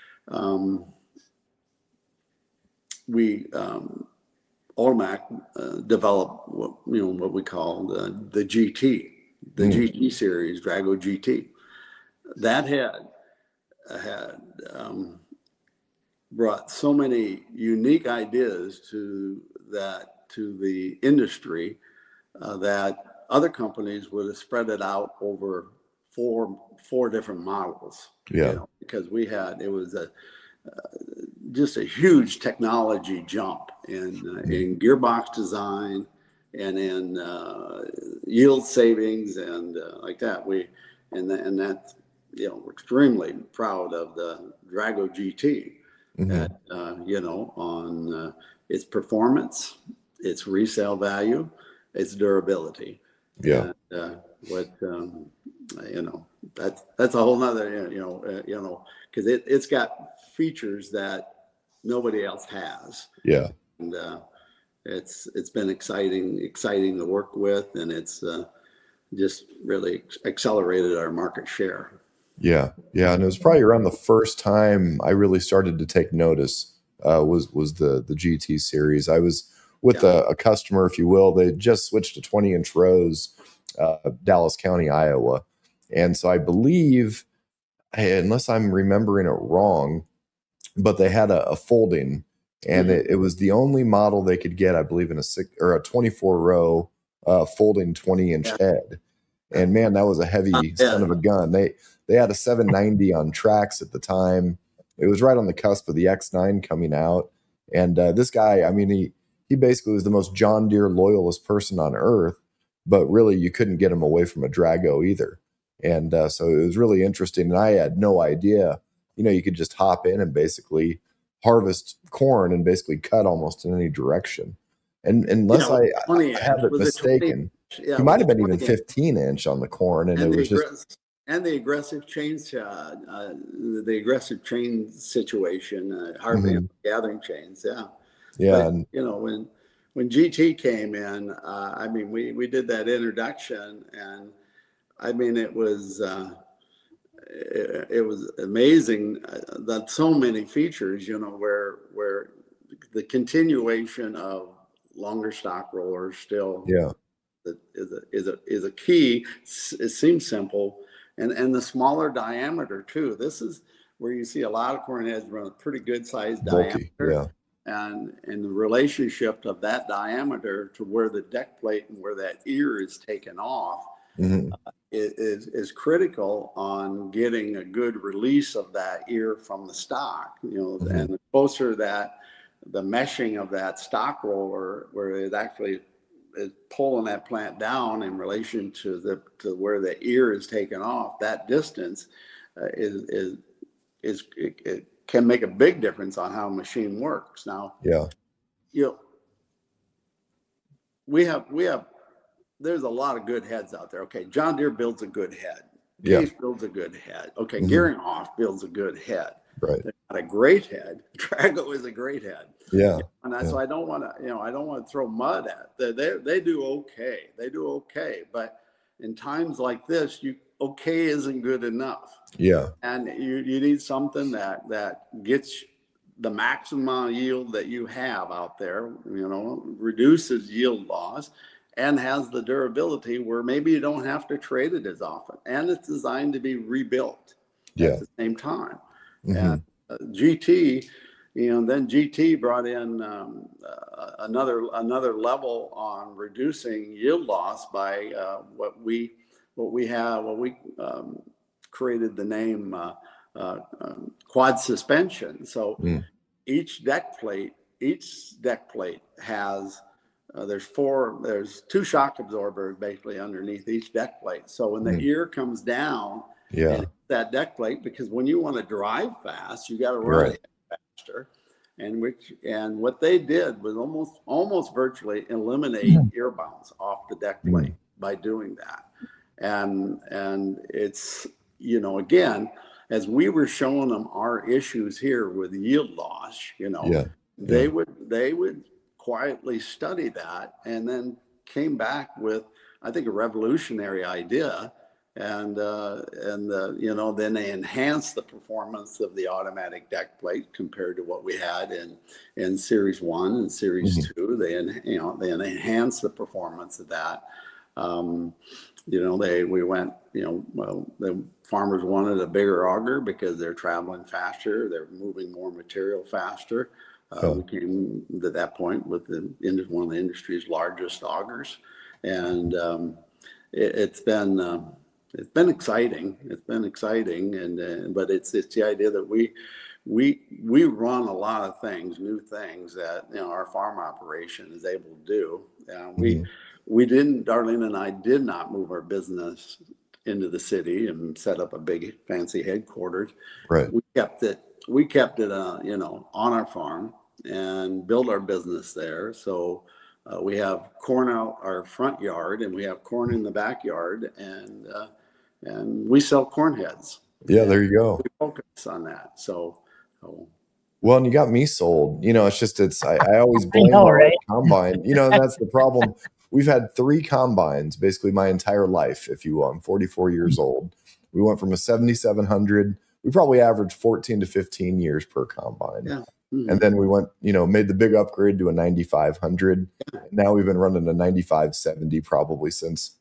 Olmec developed what we call the GT, the GT series, Drago GT. That had brought so many unique ideas to the industry that other companies would have spread it out over four different models. Yeah. You know, because it was just a huge technology jump in gearbox design and in yield savings and like that. And that's, you know, we're extremely proud of the Drago GT. That, you know, on its performance, its resale value, its durability. Yeah. And, you know, that's a whole nother, you know, because it's got features that nobody else has. Yeah. And it's been exciting to work with, and it's just really accelerated our market share. Yeah. Yeah. And it was probably around the first time I really started to take notice was the GT series. I was with a customer, if you will. They just switched to 20-inch rows, Dallas County, Iowa. And so I believe, unless I'm remembering it wrong, but they had a folding, and it was the only model they could get, I believe, in a 24 row folding 20-inch head. And man, that was a heavy son of a gun. They had a 790 on tracks at the time. It was right on the cusp of the X9 coming out. And this guy, I mean, he basically was the most John Deere loyalist person on earth, but really you couldn't get him away from a Drago either. And so it was really interesting. And I had no idea, you know, you could just hop in and basically harvest corn and basically cut almost in any direction. And unless I have it mistaken, he might have been even 15-inch on the corn. And it was just... And the aggressive chains, the aggressive chain situation, harvesting gathering chains, yeah. But, and you know, when GT came in, I mean, we did that introduction, and I mean, it was amazing that so many features, you know, where the continuation of longer stock rollers still is a key. It seems simple. And the smaller diameter too. This is where you see a lot of corn heads run a pretty good sized diameter. Yeah. And the relationship of that diameter to where the deck plate and where that ear is taken off is critical on getting a good release of that ear from the stock. You know, and the closer that the meshing of that stock roller, where it actually is pulling that plant down in relation to where the ear is taken off, that distance it can make a big difference on how a machine works. Now, you know, we have there's a lot of good heads out there. Okay, John Deere builds a good head. Case builds a good head. Okay, Geringhoff builds a good head. Right. They're not a great head. Trago is a great head. Yeah. And that's why I don't want to, I don't want to throw mud at them. They do okay. They do okay. But in times like this, okay isn't good enough. Yeah. And you need something that gets the maximum amount of yield that you have out there, reduces yield loss, and has the durability where maybe you don't have to trade it as often. And it's designed to be rebuilt at the same time. And GT, then GT brought in another level on reducing yield loss by what we created the name quad suspension. So each deck plate has there's two shock absorbers basically underneath each deck plate. So when the ear comes down, that deck plate, because when you want to drive fast, you got to run it faster. And what they did was almost virtually eliminate ear bounce off the deck plate by doing that. And it's, again, as we were showing them our issues here with yield loss, they would quietly study that and then came back with, I think, a revolutionary idea. And then they enhanced the performance of the automatic deck plate compared to what we had in Series 1 and Series 2. They enhanced the performance of that. The farmers wanted a bigger auger because they're traveling faster, they're moving more material faster. We came to that point with one of the industry's largest augers, and it's been exciting. It's been exciting, but it's the idea that we run a lot of things, new things that our farm operation is able to do. We didn't, Darlene and I did not move our business into the city and set up a big fancy headquarters. Right. We kept it on our farm and built our business there. So we have corn out our front yard and we have corn in the backyard, and we sell corn heads. Yeah, there you go. We focus on that. Well, and you got me sold. I always blame our combine. And that's the problem. We've had 3 combines basically my entire life, if you will. I'm 44 years old. We went from a 7,700. We probably averaged 14 to 15 years per combine. Yeah. And then we went, made the big upgrade to a 9,500. Now we've been running a 9,570 probably since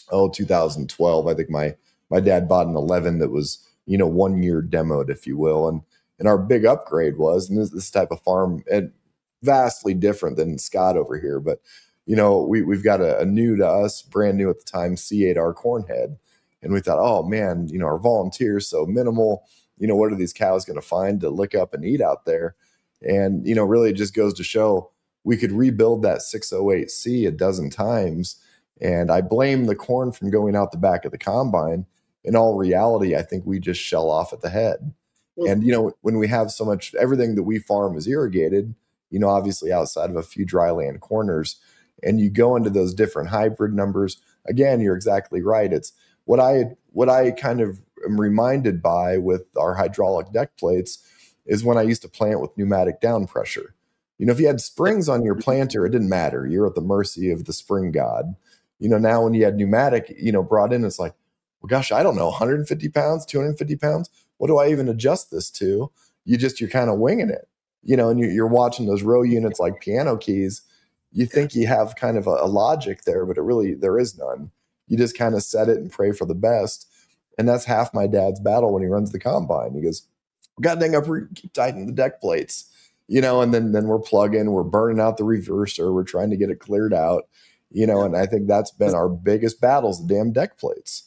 2012. I think my dad bought an 11 that was 1 year demoed, if you will, and our big upgrade was, and this type of farm, and vastly different than Scott over here, but we've got a new to us, brand new at the time, C8R corn head, and we thought, oh man, our volunteers so minimal. What are these cows going to find to lick up and eat out there? And really, it just goes to show we could rebuild that 608C a dozen times. And I blame the corn from going out the back of the combine. In all reality, I think we just shell off at the head. And, when we have so much, everything that we farm is irrigated, obviously outside of a few dryland corners, and you go into those different hybrid numbers, again, you're exactly right. It's what I kind of am reminded by with our hydraulic deck plates is when I used to plant with pneumatic down pressure. If you had springs on your planter, it didn't matter. You're at the mercy of the spring god. Now when you had pneumatic, brought in, it's like, well, gosh, I don't know, 150 pounds, 250 pounds. What do I even adjust this to? You're kind of winging it, and you're watching those row units like piano keys. You think you have kind of a logic there, but there is none. You just kind of set it and pray for the best. And that's half my dad's battle when he runs the combine. He goes, God dang, keep tightening the deck plates, and then we're plugging, we're burning out the reverser. We're trying to get it cleared out, and I think that's been our biggest battles, the damn deck plates.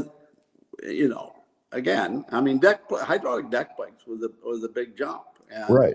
Again, I mean, hydraulic deck plates was a big jump. And right.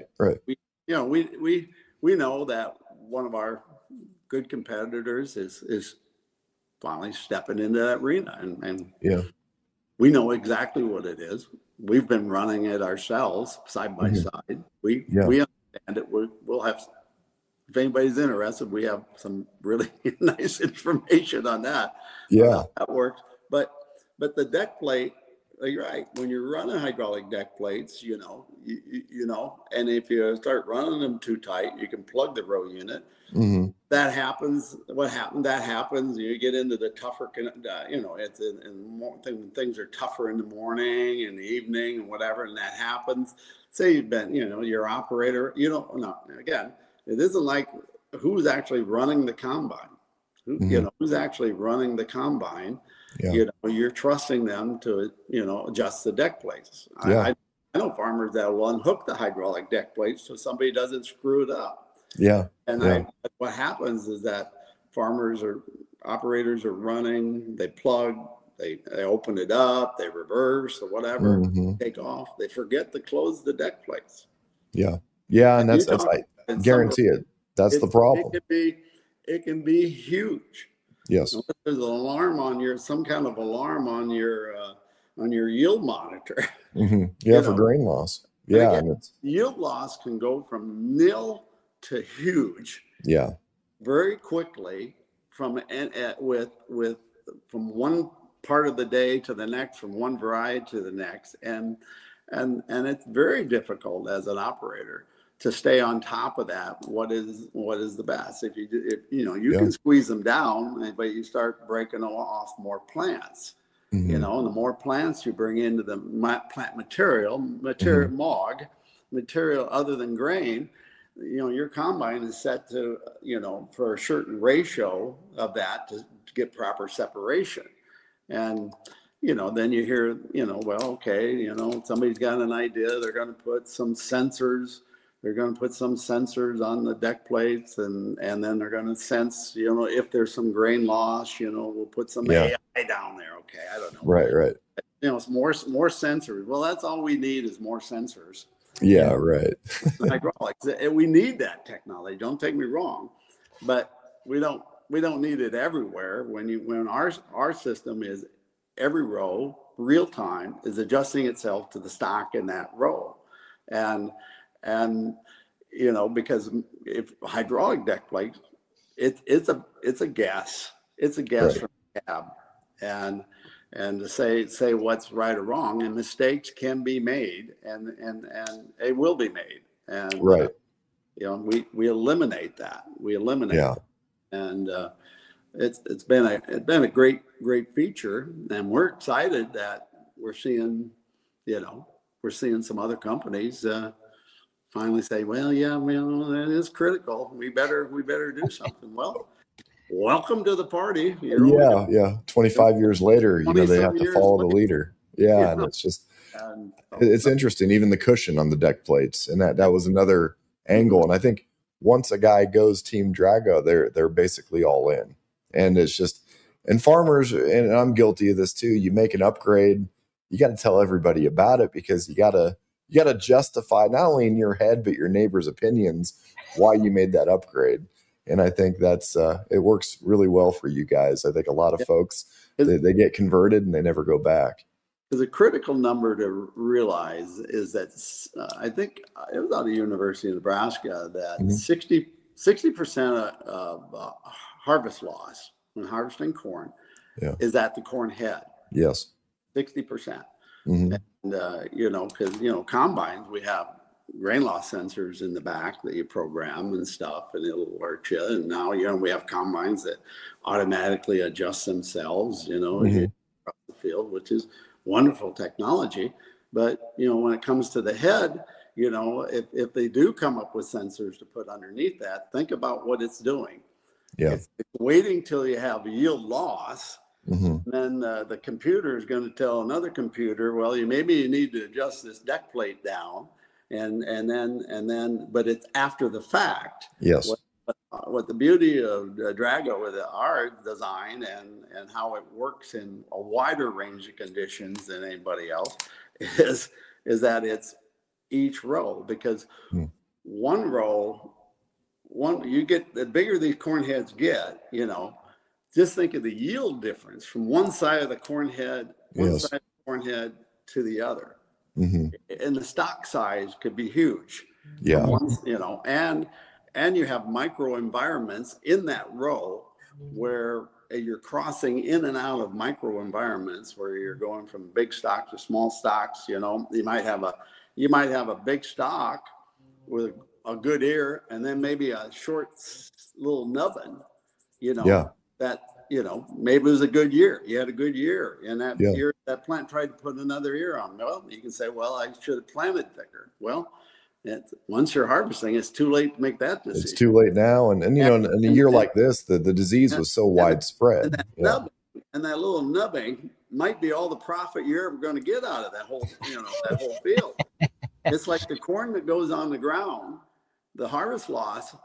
We know that one of our good competitors is finally stepping into that arena, and we know exactly what it is. We've been running it ourselves side by side. We understand it. We'll have, if anybody's interested, we have some really nice information on that. Yeah, that works. But but the deck plate, you're right. When you're running hydraulic deck plates, you know, and if you start running them too tight, you can plug the row unit. Mm-hmm. That happens. What happened? That happens. You get into the tougher, you know, it's things are tougher in the morning, in the evening, and whatever, and that happens. Say you've been, you know, your operator, you don't know. Again, it isn't like who's actually running the combine. You know, who's actually running the combine. Yeah. You know, you're trusting them to, you know, adjust the deck plates. Yeah. I know farmers that will unhook the hydraulic deck plates so somebody doesn't screw it up. Yeah. And what happens is that operators are running, they plug, they open it up, they reverse or whatever, take off. They forget to close the deck plates. Yeah. Yeah. And that's I guarantee it. That's the problem. It can be huge. Yes. There's an alarm on some kind of alarm on your yield monitor. Mm-hmm. Yeah, for grain loss. Yeah, again, yield loss can go from nil to huge. Yeah. Very quickly from one part of the day to the next, from one variety to the next, and it's very difficult as an operator to stay on top of that. What is the best? If you know, you can squeeze them down, but you start breaking off more plants. Mm-hmm. You know, and the more plants you bring into the plant material MOG, material other than grain, you know, your combine is set to, you know, for a certain ratio of that to get proper separation. And, you know, then you hear, you know, well, okay, you know, somebody's got an idea. They're going to put some sensors. They're going to put some sensors on the deck plates, and then they're going to sense, you know, if there's some grain loss, you know, we'll put some AI down there. Okay, I don't know. Right. You know, it's more sensors. Well, that's all we need is more sensors. Yeah, right. Hydraulics. We need that technology. Don't take me wrong, but we don't need it everywhere. When our system is every row real time is adjusting itself to the stock in that row, and you know, because if hydraulic deck plate, it's a guess. It's a guess from the cab, and to say what's right or wrong, and mistakes can be made, and they will be made, and you know, we eliminate that. And it's been a great feature, and we're excited that we're seeing some other companies finally say, well, that is critical. We better do something. Well, welcome to the party. 25 years later, you know, they have to follow the leader. Yeah. And it's just, it's interesting. Even the cushion on the deck plates, and that was another angle. And I think once a guy goes Team Drago, they're basically all in. And it's just, and farmers, and I'm guilty of this too. You make an upgrade, you got to tell everybody about it, because you got to justify not only in your head, but your neighbors' opinions, why you made that upgrade. And I think that's, it works really well for you guys. I think a lot of folks, they get converted and they never go back. Because a critical number to realize is that I think it was out of the University of Nebraska that 60% of harvest loss when harvesting corn is at the corn head. Yes. 60%. Mm-hmm. And, you know, because, you know, combines, we have grain loss sensors in the back that you program and stuff, and it'll alert you. And now, you know, we have combines that automatically adjust themselves, you know, across the field, which is wonderful technology. But, you know, when it comes to the head, you know, if they do come up with sensors to put underneath that, think about what it's doing. Yeah. It's waiting till you have yield loss. Mm-hmm. Then the computer is going to tell another computer, well, you need to adjust this deck plate down, and then, but it's after the fact. Yes. What the beauty of Drago with our design and how it works in a wider range of conditions than anybody else is that it's each row, because one row, you get, the bigger these corn heads get, you know. Just think of the yield difference from one side of the corn head, to the other. Mm-hmm. And the stock size could be huge. Yeah. You know, and you have micro environments in that row where you're crossing in and out of micro environments where you're going from big stock to small stocks. You know, you might have a big stock with a good ear, and then maybe a short little nubbin, you know, that, you know, maybe it was a good year. You had a good year, and that year that plant tried to put another ear on. Well, you can say, well, I should have planted thicker. Well, once you're harvesting, it's too late to make that decision. It's too late now. And you know, in a year like this, the disease was so widespread. And that little nubbing might be all the profit you're ever going to get out of that whole, you know, that whole field. It's like the corn that goes on the ground, the harvest loss,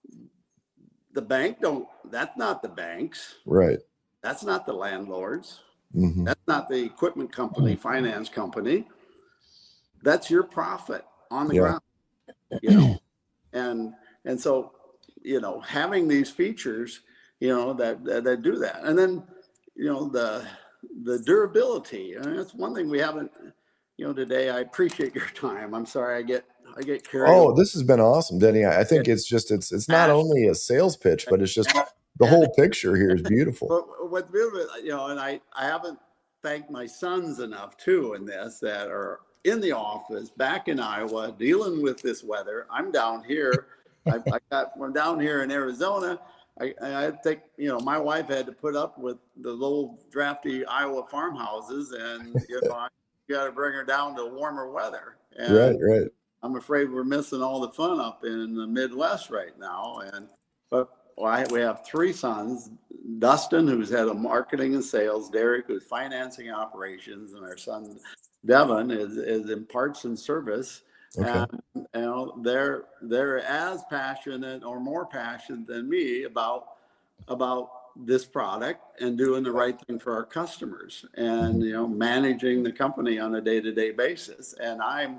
the bank that's not the banks. Right. That's not the landlords. Mm-hmm. That's not the equipment company, finance company. That's your profit on the ground, you know? And so, you know, having these features, you know, that do that. And then, you know, the durability, and that's one thing we haven't, you know, today. I appreciate your time. I'm sorry I get carried away. Oh, this has been awesome, Denny. I think it's just it's not only a sales pitch, but it's just the whole picture here is beautiful. But what's beautiful, you know, and I haven't thanked my sons enough too in this, that are in the office back in Iowa dealing with this weather. I'm down here. We're down here in Arizona. I think, you know, my wife had to put up with the little drafty Iowa farmhouses, and, you know, I got to bring her down to warmer weather. And right. I'm afraid we're missing all the fun up in the Midwest right now. But we have three sons: Dustin, who's head of marketing and sales; Derek, who's financing operations; and our son Devin is in parts and service. Okay. And, you know, they're as passionate or more passionate than me about this product and doing the right thing for our customers, and, you know, managing the company on a day-to-day basis. And I'm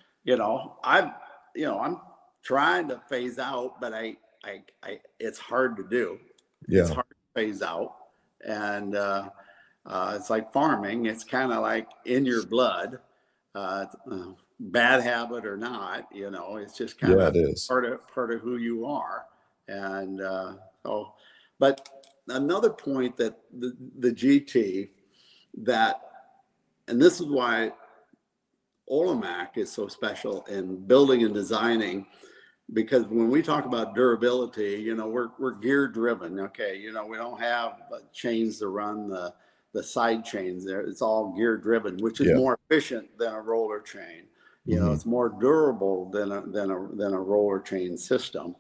trying to phase out, but it's hard to do. Yeah. It's hard to phase out. And it's like farming. It's kind of like in your blood, bad habit or not, you know, it's just kind of part of who you are. And but another point that the GT, and this is why Olimac is so special in building and designing, because when we talk about durability, you know, we're gear driven. Okay, you know, we don't have chains to run the side chains there. It's all gear driven, which is more efficient than a roller chain. You know, it's more durable than a roller chain system.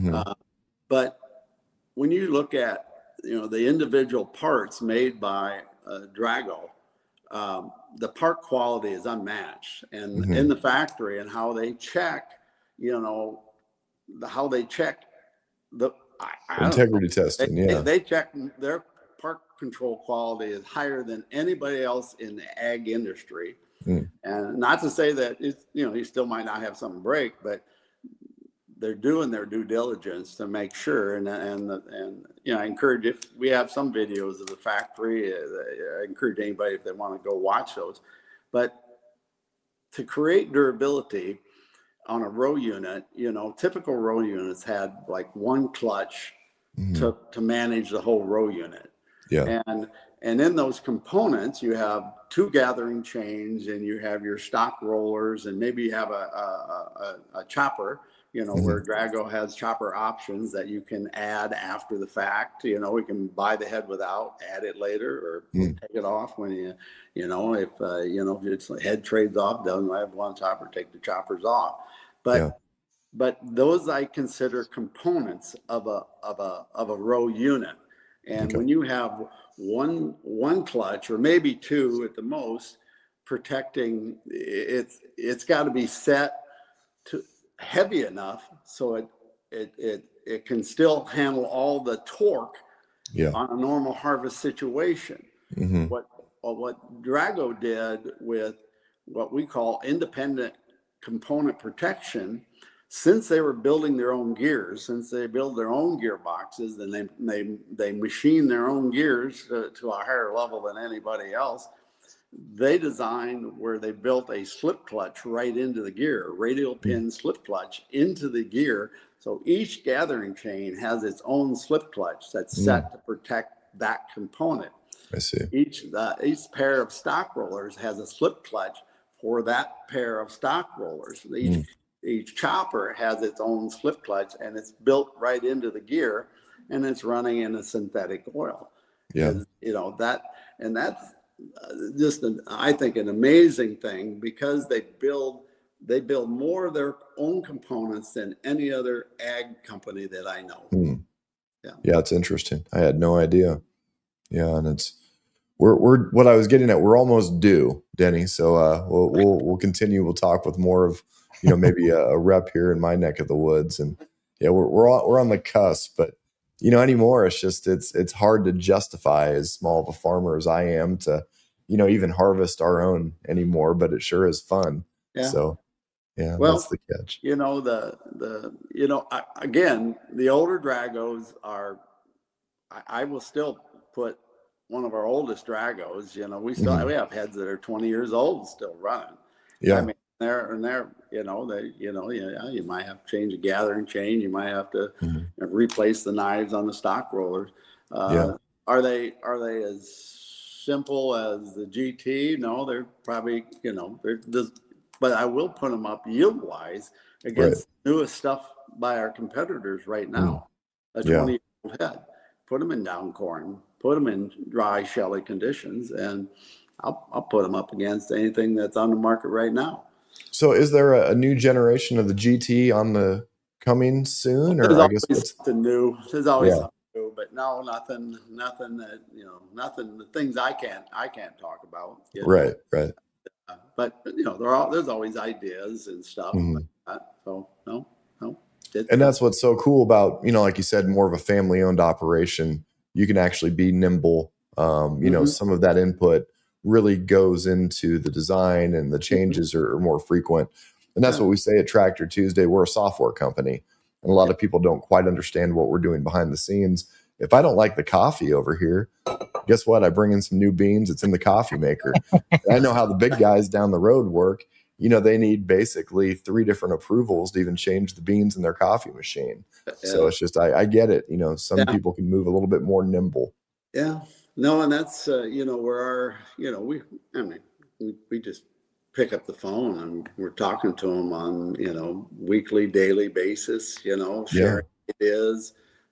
But when you look at, you know, the individual parts made by Drago, the part quality is unmatched. And in the factory, and how they check, you know, how they check the integrity testing. They check their part control quality is higher than anybody else in the ag industry. And not to say that it's, you know, you still might not have something break, but they're doing their due diligence to make sure. And you know, I encourage, if we have some videos of the factory, I encourage anybody, if they want to go watch those. But to create durability on a row unit, you know, typical row units had like one clutch to manage the whole row unit. Yeah. And in those components, you have two gathering chains, and you have your stock rollers, and maybe you have a chopper, you know, where Drago has chopper options that you can add after the fact. You know, we can buy the head without, add it later, or take it off when you know, if it's head trades off, doesn't have one chopper, take the choppers off. But those I consider components of a row unit. And when you have one clutch, or maybe two at the most, protecting, it's got to be set to heavy enough so it can still handle all the torque on a normal harvest situation. What Drago did with what we call independent component protection, since they were building their own gears, since they build their own gearboxes, and they machine their own gears to a higher level than anybody else, they designed where they built a slip clutch right into the gear, radial pin slip clutch into the gear. So each gathering chain has its own slip clutch that's set to protect that component. I see. Each pair of stock rollers has a slip clutch for that pair of stock rollers. Each chopper has its own slip clutch, and it's built right into the gear, and it's running in a synthetic oil. Yeah. You know, that's just I think an amazing thing, because they build more of their own components than any other ag company that I know. Yeah, it's interesting. I had no idea. Yeah, and we're what I was getting at. We're almost due, Denny. So we'll continue. We'll talk with more of, you know, maybe a rep here in my neck of the woods, and yeah, we're on the cusp. But you know, anymore, it's hard to justify as small of a farmer as I am to, you know, even harvest our own anymore. But it sure is fun. Yeah. So yeah, well, that's the catch. You know, again, the older Dragos are. I will still put one of our oldest Dragos. You know, we have heads that are 20 years old still running. Yeah. I mean, they're you might have to change a gathering chain. You might have to replace the knives on the stock rollers. Are they as simple as the GT? No, they're probably, you know, but I will put them up yield wise against the newest stuff by our competitors right now. A 20-year-old head. Put them in down corn, put them in dry, shelly conditions, and I'll put them up against anything that's on the market right now. So is there a new generation of the GT on the coming soon? Or I guess it's something new. There's always something new, but no, nothing that, you know, the things I can't talk about. You know? Right. But you know, there's always ideas and stuff like that. So no. And that's what's so cool about, you know, like you said, more of a family-owned operation. You can actually be nimble. You know, some of that input really goes into the design, and the changes are more frequent. And that's what we say at Tractor Tuesday. We're a software company, and a lot of people don't quite understand what we're doing behind the scenes. If I don't like the coffee over here, guess what? I bring in some new beans. It's in the coffee maker. I know how the big guys down the road work. You know, they need basically 3 different approvals to even change the beans in their coffee machine. So it's just, I get it. You know, some people can move a little bit more nimble. Yeah. No, and that's, you know, where we just pick up the phone and we're talking to them on, you know, weekly, daily basis, you know, sharing ideas.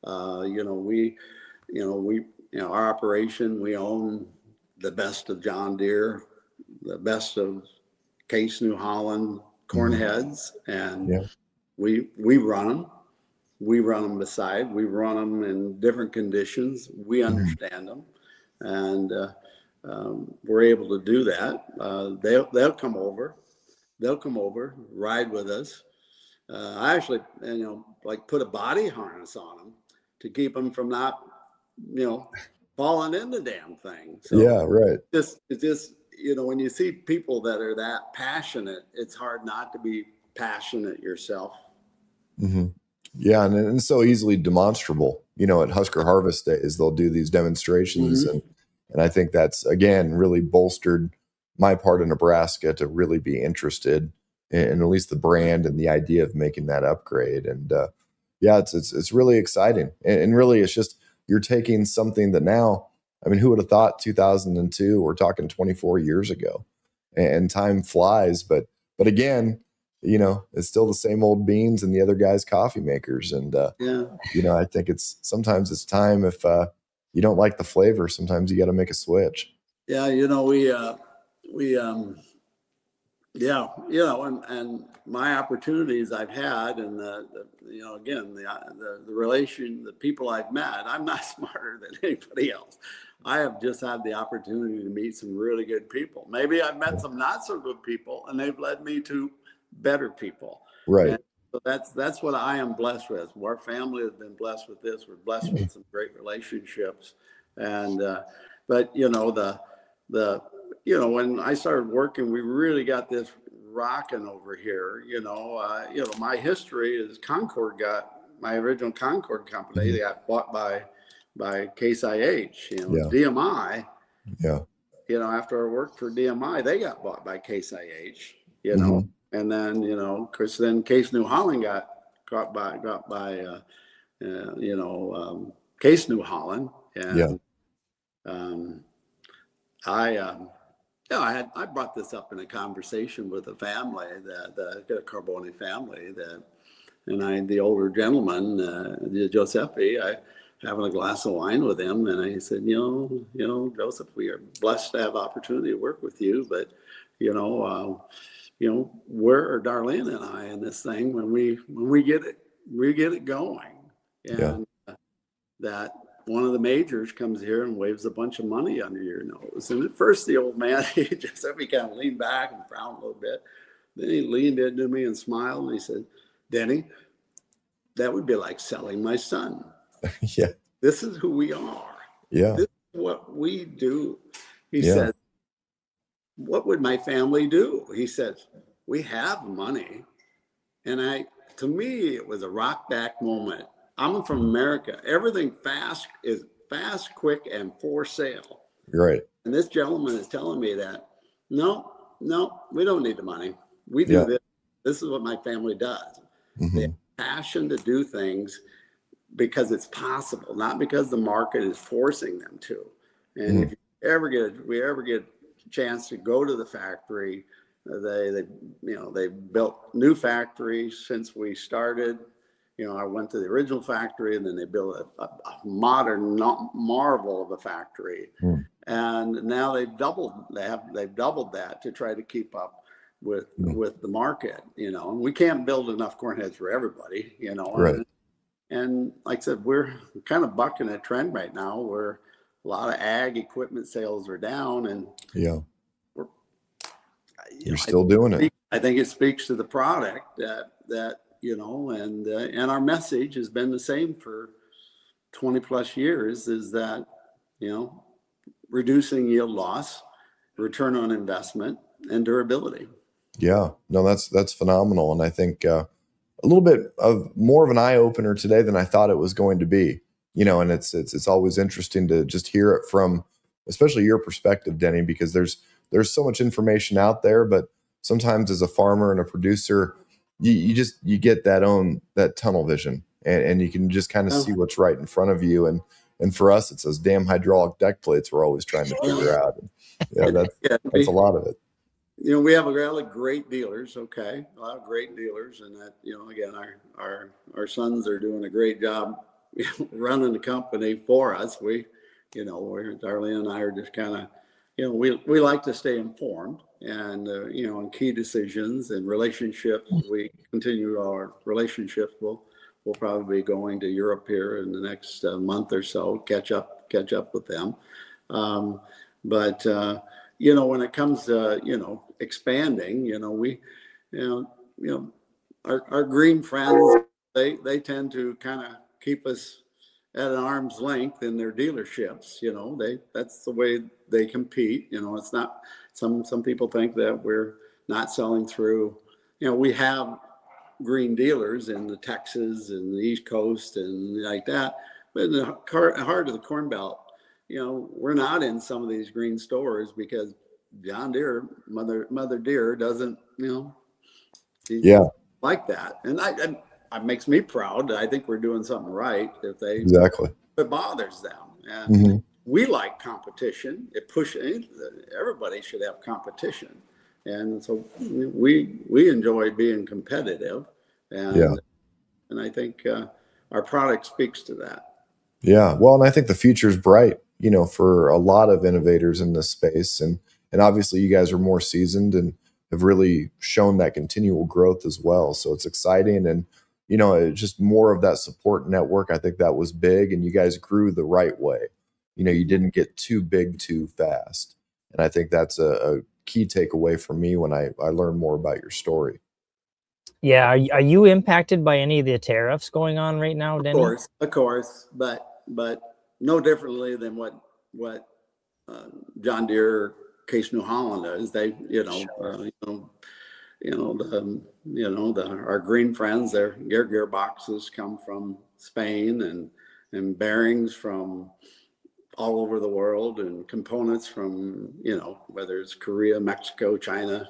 Our operation, we own the best of John Deere, the best of Case New Holland corn heads, and we run them. We run them beside. We run them in different conditions. We understand them, and we're able to do that. They'll come over. They'll come over, ride with us. I actually, you know, like put a body harness on them to keep them from not, you know, falling in the damn thing. So it's just. You know, when you see people that are that passionate, it's hard not to be passionate yourself. Yeah, and so easily demonstrable. You know, at Husker Harvest Days, they'll do these demonstrations, and I think that's, again, really bolstered my part of Nebraska to really be interested in at least the brand and the idea of making that upgrade. And it's really exciting, and really it's just, you're taking something that now, I mean, who would have thought 2002? We're talking 24 years ago, and time flies. But again, you know, it's still the same old beans and the other guys' coffee makers. And you know, I think sometimes it's time, if you don't like the flavor, sometimes you got to make a switch. Yeah, you know, and my opportunities I've had, and you know, again, the people I've met, I'm not smarter than anybody else. I have just had the opportunity to meet some really good people. Maybe I've met some not so good people, and they've led me to better people. Right. And so that's what I am blessed with. Our family has been blessed with this. We're blessed with some great relationships. And but you know, when I started working, we really got this rocking over here. You know, my history is my original Concord company. They got bought by Case IH, you know, DMI. Yeah. You know, after I worked for DMI, they got bought by Case IH, you know, and then, you know, of course, then Case New Holland got by Case New Holland. And Um, I brought this up in a conversation with a family, the Carboni family, the older gentleman, Giuseppe, I having a glass of wine with him, and I said, Joseph, we are blessed to have opportunity to work with you, but where are Darlene and I in this thing when we get it going, and that one of the majors comes here and waves a bunch of money under your nose. And at first, the old man, he kind of leaned back and frowned a little bit. Then he leaned into me and smiled, and he said, Denny, that would be like selling my son. Yeah. This is who we are. Yeah. This is what we do. He said, what would my family do? He said, we have money. And to me, it was a rock back moment. I'm from America. Everything is fast, quick, and for sale. Right. And this gentleman is telling me that, no, we don't need the money. We do this. This is what my family does. Mm-hmm. They have passion to do things because it's possible, not because the market is forcing them to. And if we ever get a chance to go to the factory, they built new factories since we started. I went to the original factory, and then they built a modern marvel of a factory. And now they've doubled that to try to keep up with the market, and we can't build enough corn heads for everybody, Right. And like I said, we're kind of bucking a trend right now where a lot of ag equipment sales are down, and you're still doing it. I think it speaks to the product that and our message has been the same for 20 plus years, is that, reducing yield loss, return on investment, and durability. Yeah, no, that's phenomenal. And I think a little bit of more of an eye opener today than I thought it was going to be, and it's always interesting to just hear it from, especially your perspective, Denny, because there's so much information out there, but sometimes as a farmer and a producer, you get that tunnel vision, and you can just kind of see what's right in front of you. And for us, it's those damn hydraulic deck plates we're always trying to figure out. And that's a lot of it. We have a lot of great dealers. Okay, a lot of great dealers, and that again, our sons are doing a great job running the company for us. Darlene and I are just kind of, we like to stay informed, and on key decisions and relationships. We continue our relationships. We'll probably be going to Europe here in the next month or so. Catch up with them. But when it comes to expanding, our green friends, they tend to kind of keep us at an arm's length in their dealerships. That's the way they compete. It's not, some people think that we're not selling through. We have green dealers in the Texas and the East Coast and like that, but in the heart of the Corn Belt, we're not in some of these green stores because John Deere, Mother Deere doesn't, like that. And it makes me proud. I think we're doing something right if it bothers them. And we like competition. It pushes, everybody should have competition. And so we enjoy being competitive, and I think our product speaks to that. Yeah, well, and I think the future is bright, for a lot of innovators in this space, and obviously you guys are more seasoned and have really shown that continual growth as well. So it's exciting, and just more of that support network. I think that was big, and you guys grew the right way. You didn't get too big too fast, and I think that's a key takeaway for me when I learn more about your story. Yeah. Are you impacted by any of the tariffs going on right now, Denny? Of course, but no differently than what John Deere, Case New Holland does. They, our green friends, their gearboxes come from Spain and bearings from all over the world, and components from, whether it's Korea, Mexico, China,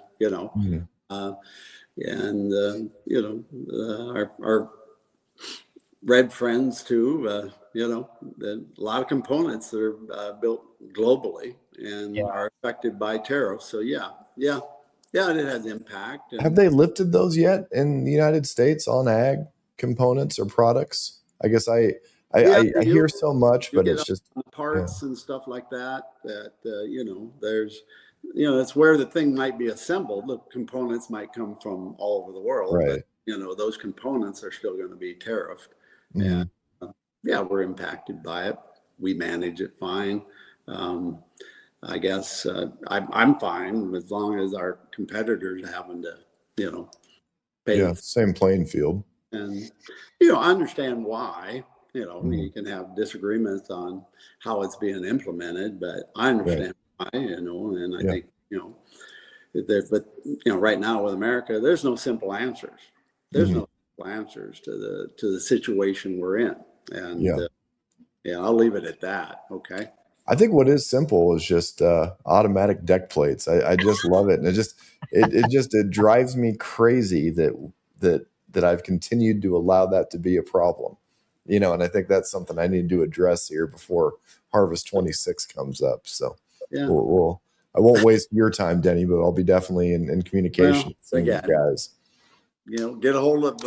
our red friends too, you know, a lot of components that are built globally and are affected by tariffs. So yeah, it has impact. Have they lifted those yet in the United States on ag components or products? I guess I hear so much, but it's just parts and stuff like that. You know, there's, you know, it's where the thing might be assembled. The components might come from all over the world, right. But you know, those components are still going to be tariffed, Mm-hmm. and yeah, we're impacted by it. We manage it fine. I guess I'm fine as long as our competitors are having to, you know, pay. Yeah, same playing field. And, you know, I understand why. You know, you can have disagreements on how it's being implemented, but I understand why, you know, and I think, you know, but, you know, right now with America, there's no simple answers. There's no simple answers to the situation we're in. And yeah, I'll leave it at that. Okay. I think what is simple is just automatic deck plates. I just love it, and it drives me crazy that I've continued to allow that to be a problem, you know. And I think that's something I need to address here before Harvest 26 comes up. So I won't waste your time, Denny, but I'll be definitely in communication with you guys. You know, get a hold of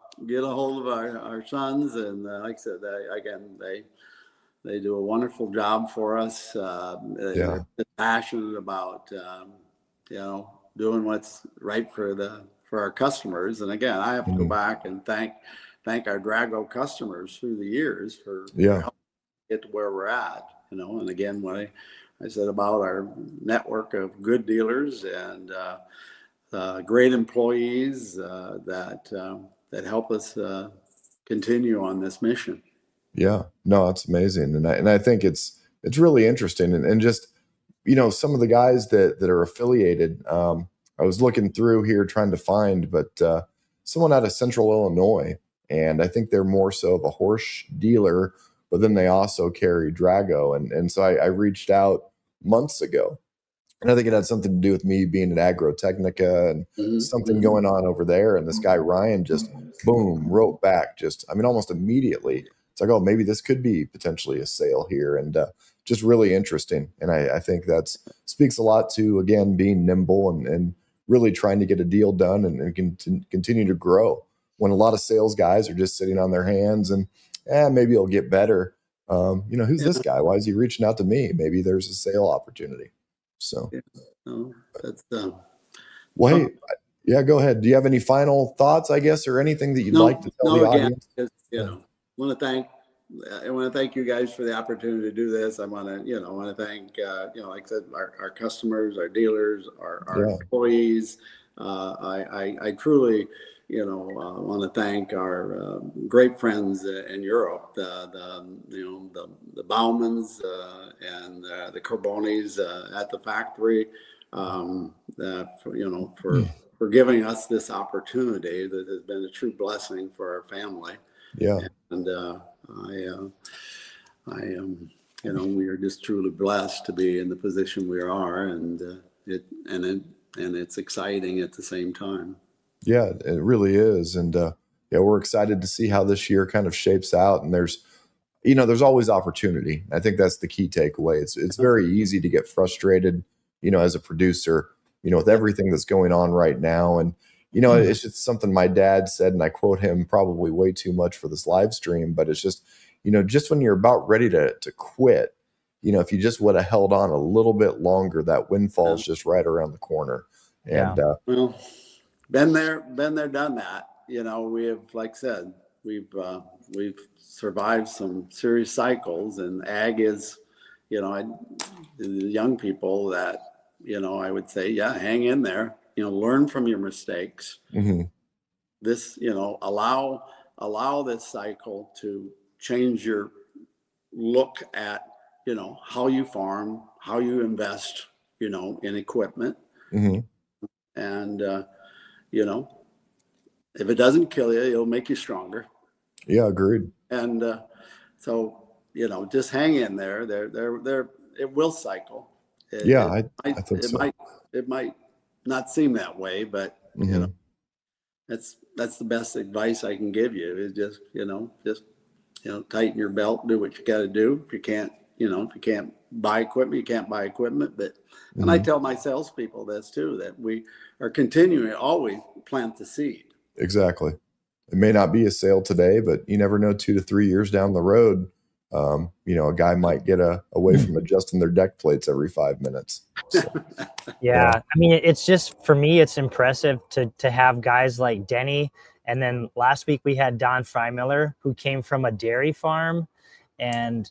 our sons, and like I said, they do a wonderful job for us. They're passionate about you know, doing what's right for our customers. And again, I have to go back and thank our Drago customers through the years for helping get to where we're at. You know, and again, when I said about our network of good dealers and great employees that help us continue on this mission. Yeah, no, it's amazing, and I think it's really interesting, and just, you know, some of the guys that are affiliated. I was looking through here trying to find, but someone out of Central Illinois, and I think they're more so of a horse dealer, but then they also carry Drago, and so I reached out months ago, and I think it had something to do with me being at Agrotechnica and something going on over there, and this guy Ryan just boom wrote back, just I mean almost immediately. It's like, oh, maybe this could be potentially a sale here, and just really interesting. And I think that speaks a lot to, again, being nimble and really trying to get a deal done and continue to grow when a lot of sales guys are just sitting on their hands and maybe it'll get better. You know, who's this guy? Why is he reaching out to me? Maybe there's a sale opportunity. So, that's well, hey, yeah, go ahead. Do you have any final thoughts, I guess, or anything that you'd like to tell the audience? You know, I want to thank you guys for the opportunity to do this. I want to thank, you know, like I said, our customers, our dealers, our employees. I truly, you know, want to thank our great friends in Europe, the Baumans and the Carbonis at the factory, for giving us this opportunity that has been a true blessing for our family. Yeah. And you know, we are just truly blessed to be in the position we are, and it's exciting at the same time. Yeah, it really is. And we're excited to see how this year kind of shapes out. And there's always opportunity. I think that's the key takeaway. It's very easy to get frustrated, you know, as a producer, you know, with everything that's going on right now. And you know, it's just something my dad said, and I quote him probably way too much for this live stream, but it's just, you know, just when you're about ready to quit, you know, if you just would have held on a little bit longer, that windfall is just right around the corner. And well, been there, done that. You know, we have, like I said, we've survived some serious cycles, and ag is, you know, the young people that, you know, I would say, hang in there. You know, learn from your mistakes. This, you know, allow this cycle to change your look at, you know, how you farm, how you invest, you know, in equipment. And, you know, if it doesn't kill you, it'll make you stronger. Yeah, agreed. And so, you know, just hang in there. It will cycle. I think so. It might not seem that way, but you know, that's the best advice I can give you, is just, you know, just tighten your belt, do what you got to do. If you can't buy equipment, you can't buy equipment. But, and I tell my salespeople this too, that we are continuing to always plant the seed. Exactly. It may not be a sale today, but you never know, 2 to 3 years down the road, a guy might get away from adjusting their deck plates every 5 minutes. So, yeah. I mean, it's just, for me, it's impressive to have guys like Denny. And then last week we had Don Freimiller, who came from a dairy farm. And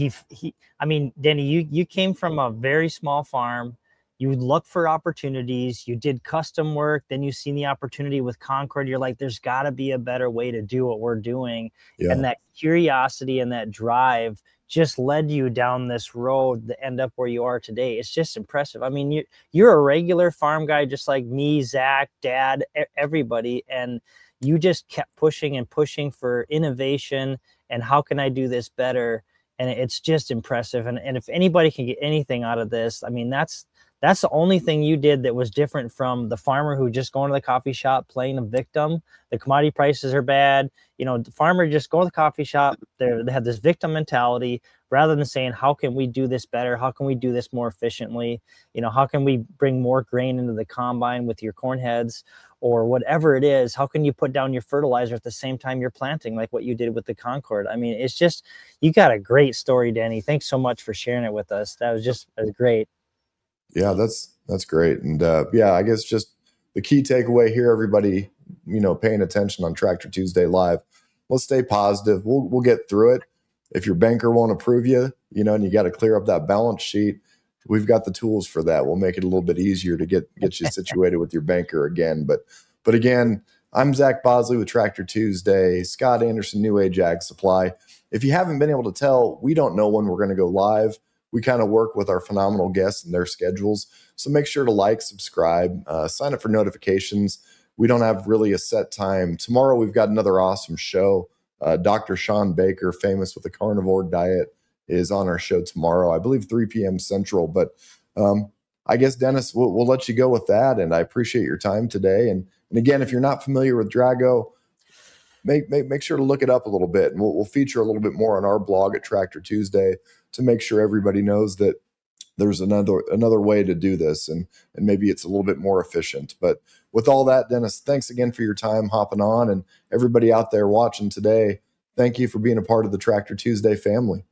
Denny, you came from a very small farm. You look for opportunities, you did custom work, then you seen the opportunity with Concord. You're like, there's got to be a better way to do what we're doing. Yeah. And that curiosity and that drive just led you down this road to end up where you are today. It's just impressive. I mean, you're a regular farm guy, just like me, Zach, Dad, everybody. And you just kept pushing and pushing for innovation and how can I do this better? And it's just impressive. And if anybody can get anything out of this, I mean, that's the only thing you did that was different from the farmer who just going to the coffee shop playing a victim. The commodity prices are bad. The farmer just go to the coffee shop. They have this victim mentality rather than saying, how can we do this better? How can we do this more efficiently? How can we bring more grain into the combine with your corn heads or whatever it is? How can you put down your fertilizer at the same time you're planting, like what you did with the Concord? I mean, it's just, you got a great story, Denny. Thanks so much for sharing it with us. That was great. Yeah, that's great. And I guess just the key takeaway here, everybody, paying attention on Tractor Tuesday Live. Let's stay positive. We'll get through it. If your banker won't approve you, and you got to clear up that balance sheet, we've got the tools for that. We'll make it a little bit easier to get you situated with your banker again. But again, I'm Zach Bosley with Tractor Tuesday, Scott Anderson, New Age Ag Supply. If you haven't been able to tell, we don't know when we're going to go live. We kind of work with our phenomenal guests and their schedules. So make sure to like, subscribe, sign up for notifications. We don't have really a set time. Tomorrow, we've got another awesome show. Dr. Sean Baker, famous with the carnivore diet, is on our show tomorrow, I believe 3 p.m. Central. But I guess, Dennis, we'll let you go with that. And I appreciate your time today. And again, if you're not familiar with Drago, make sure to look it up a little bit. And we'll feature a little bit more on our blog at Tractor Tuesday to make sure everybody knows that there's another way to do this, and maybe it's a little bit more efficient. But with all that, Dennis, thanks again for your time hopping on, and everybody out there watching today, thank you for being a part of the Tractor Tuesday family.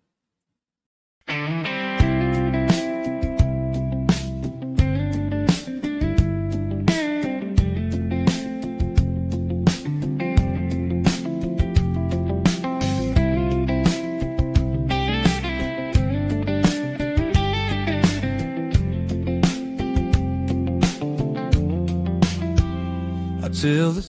Till the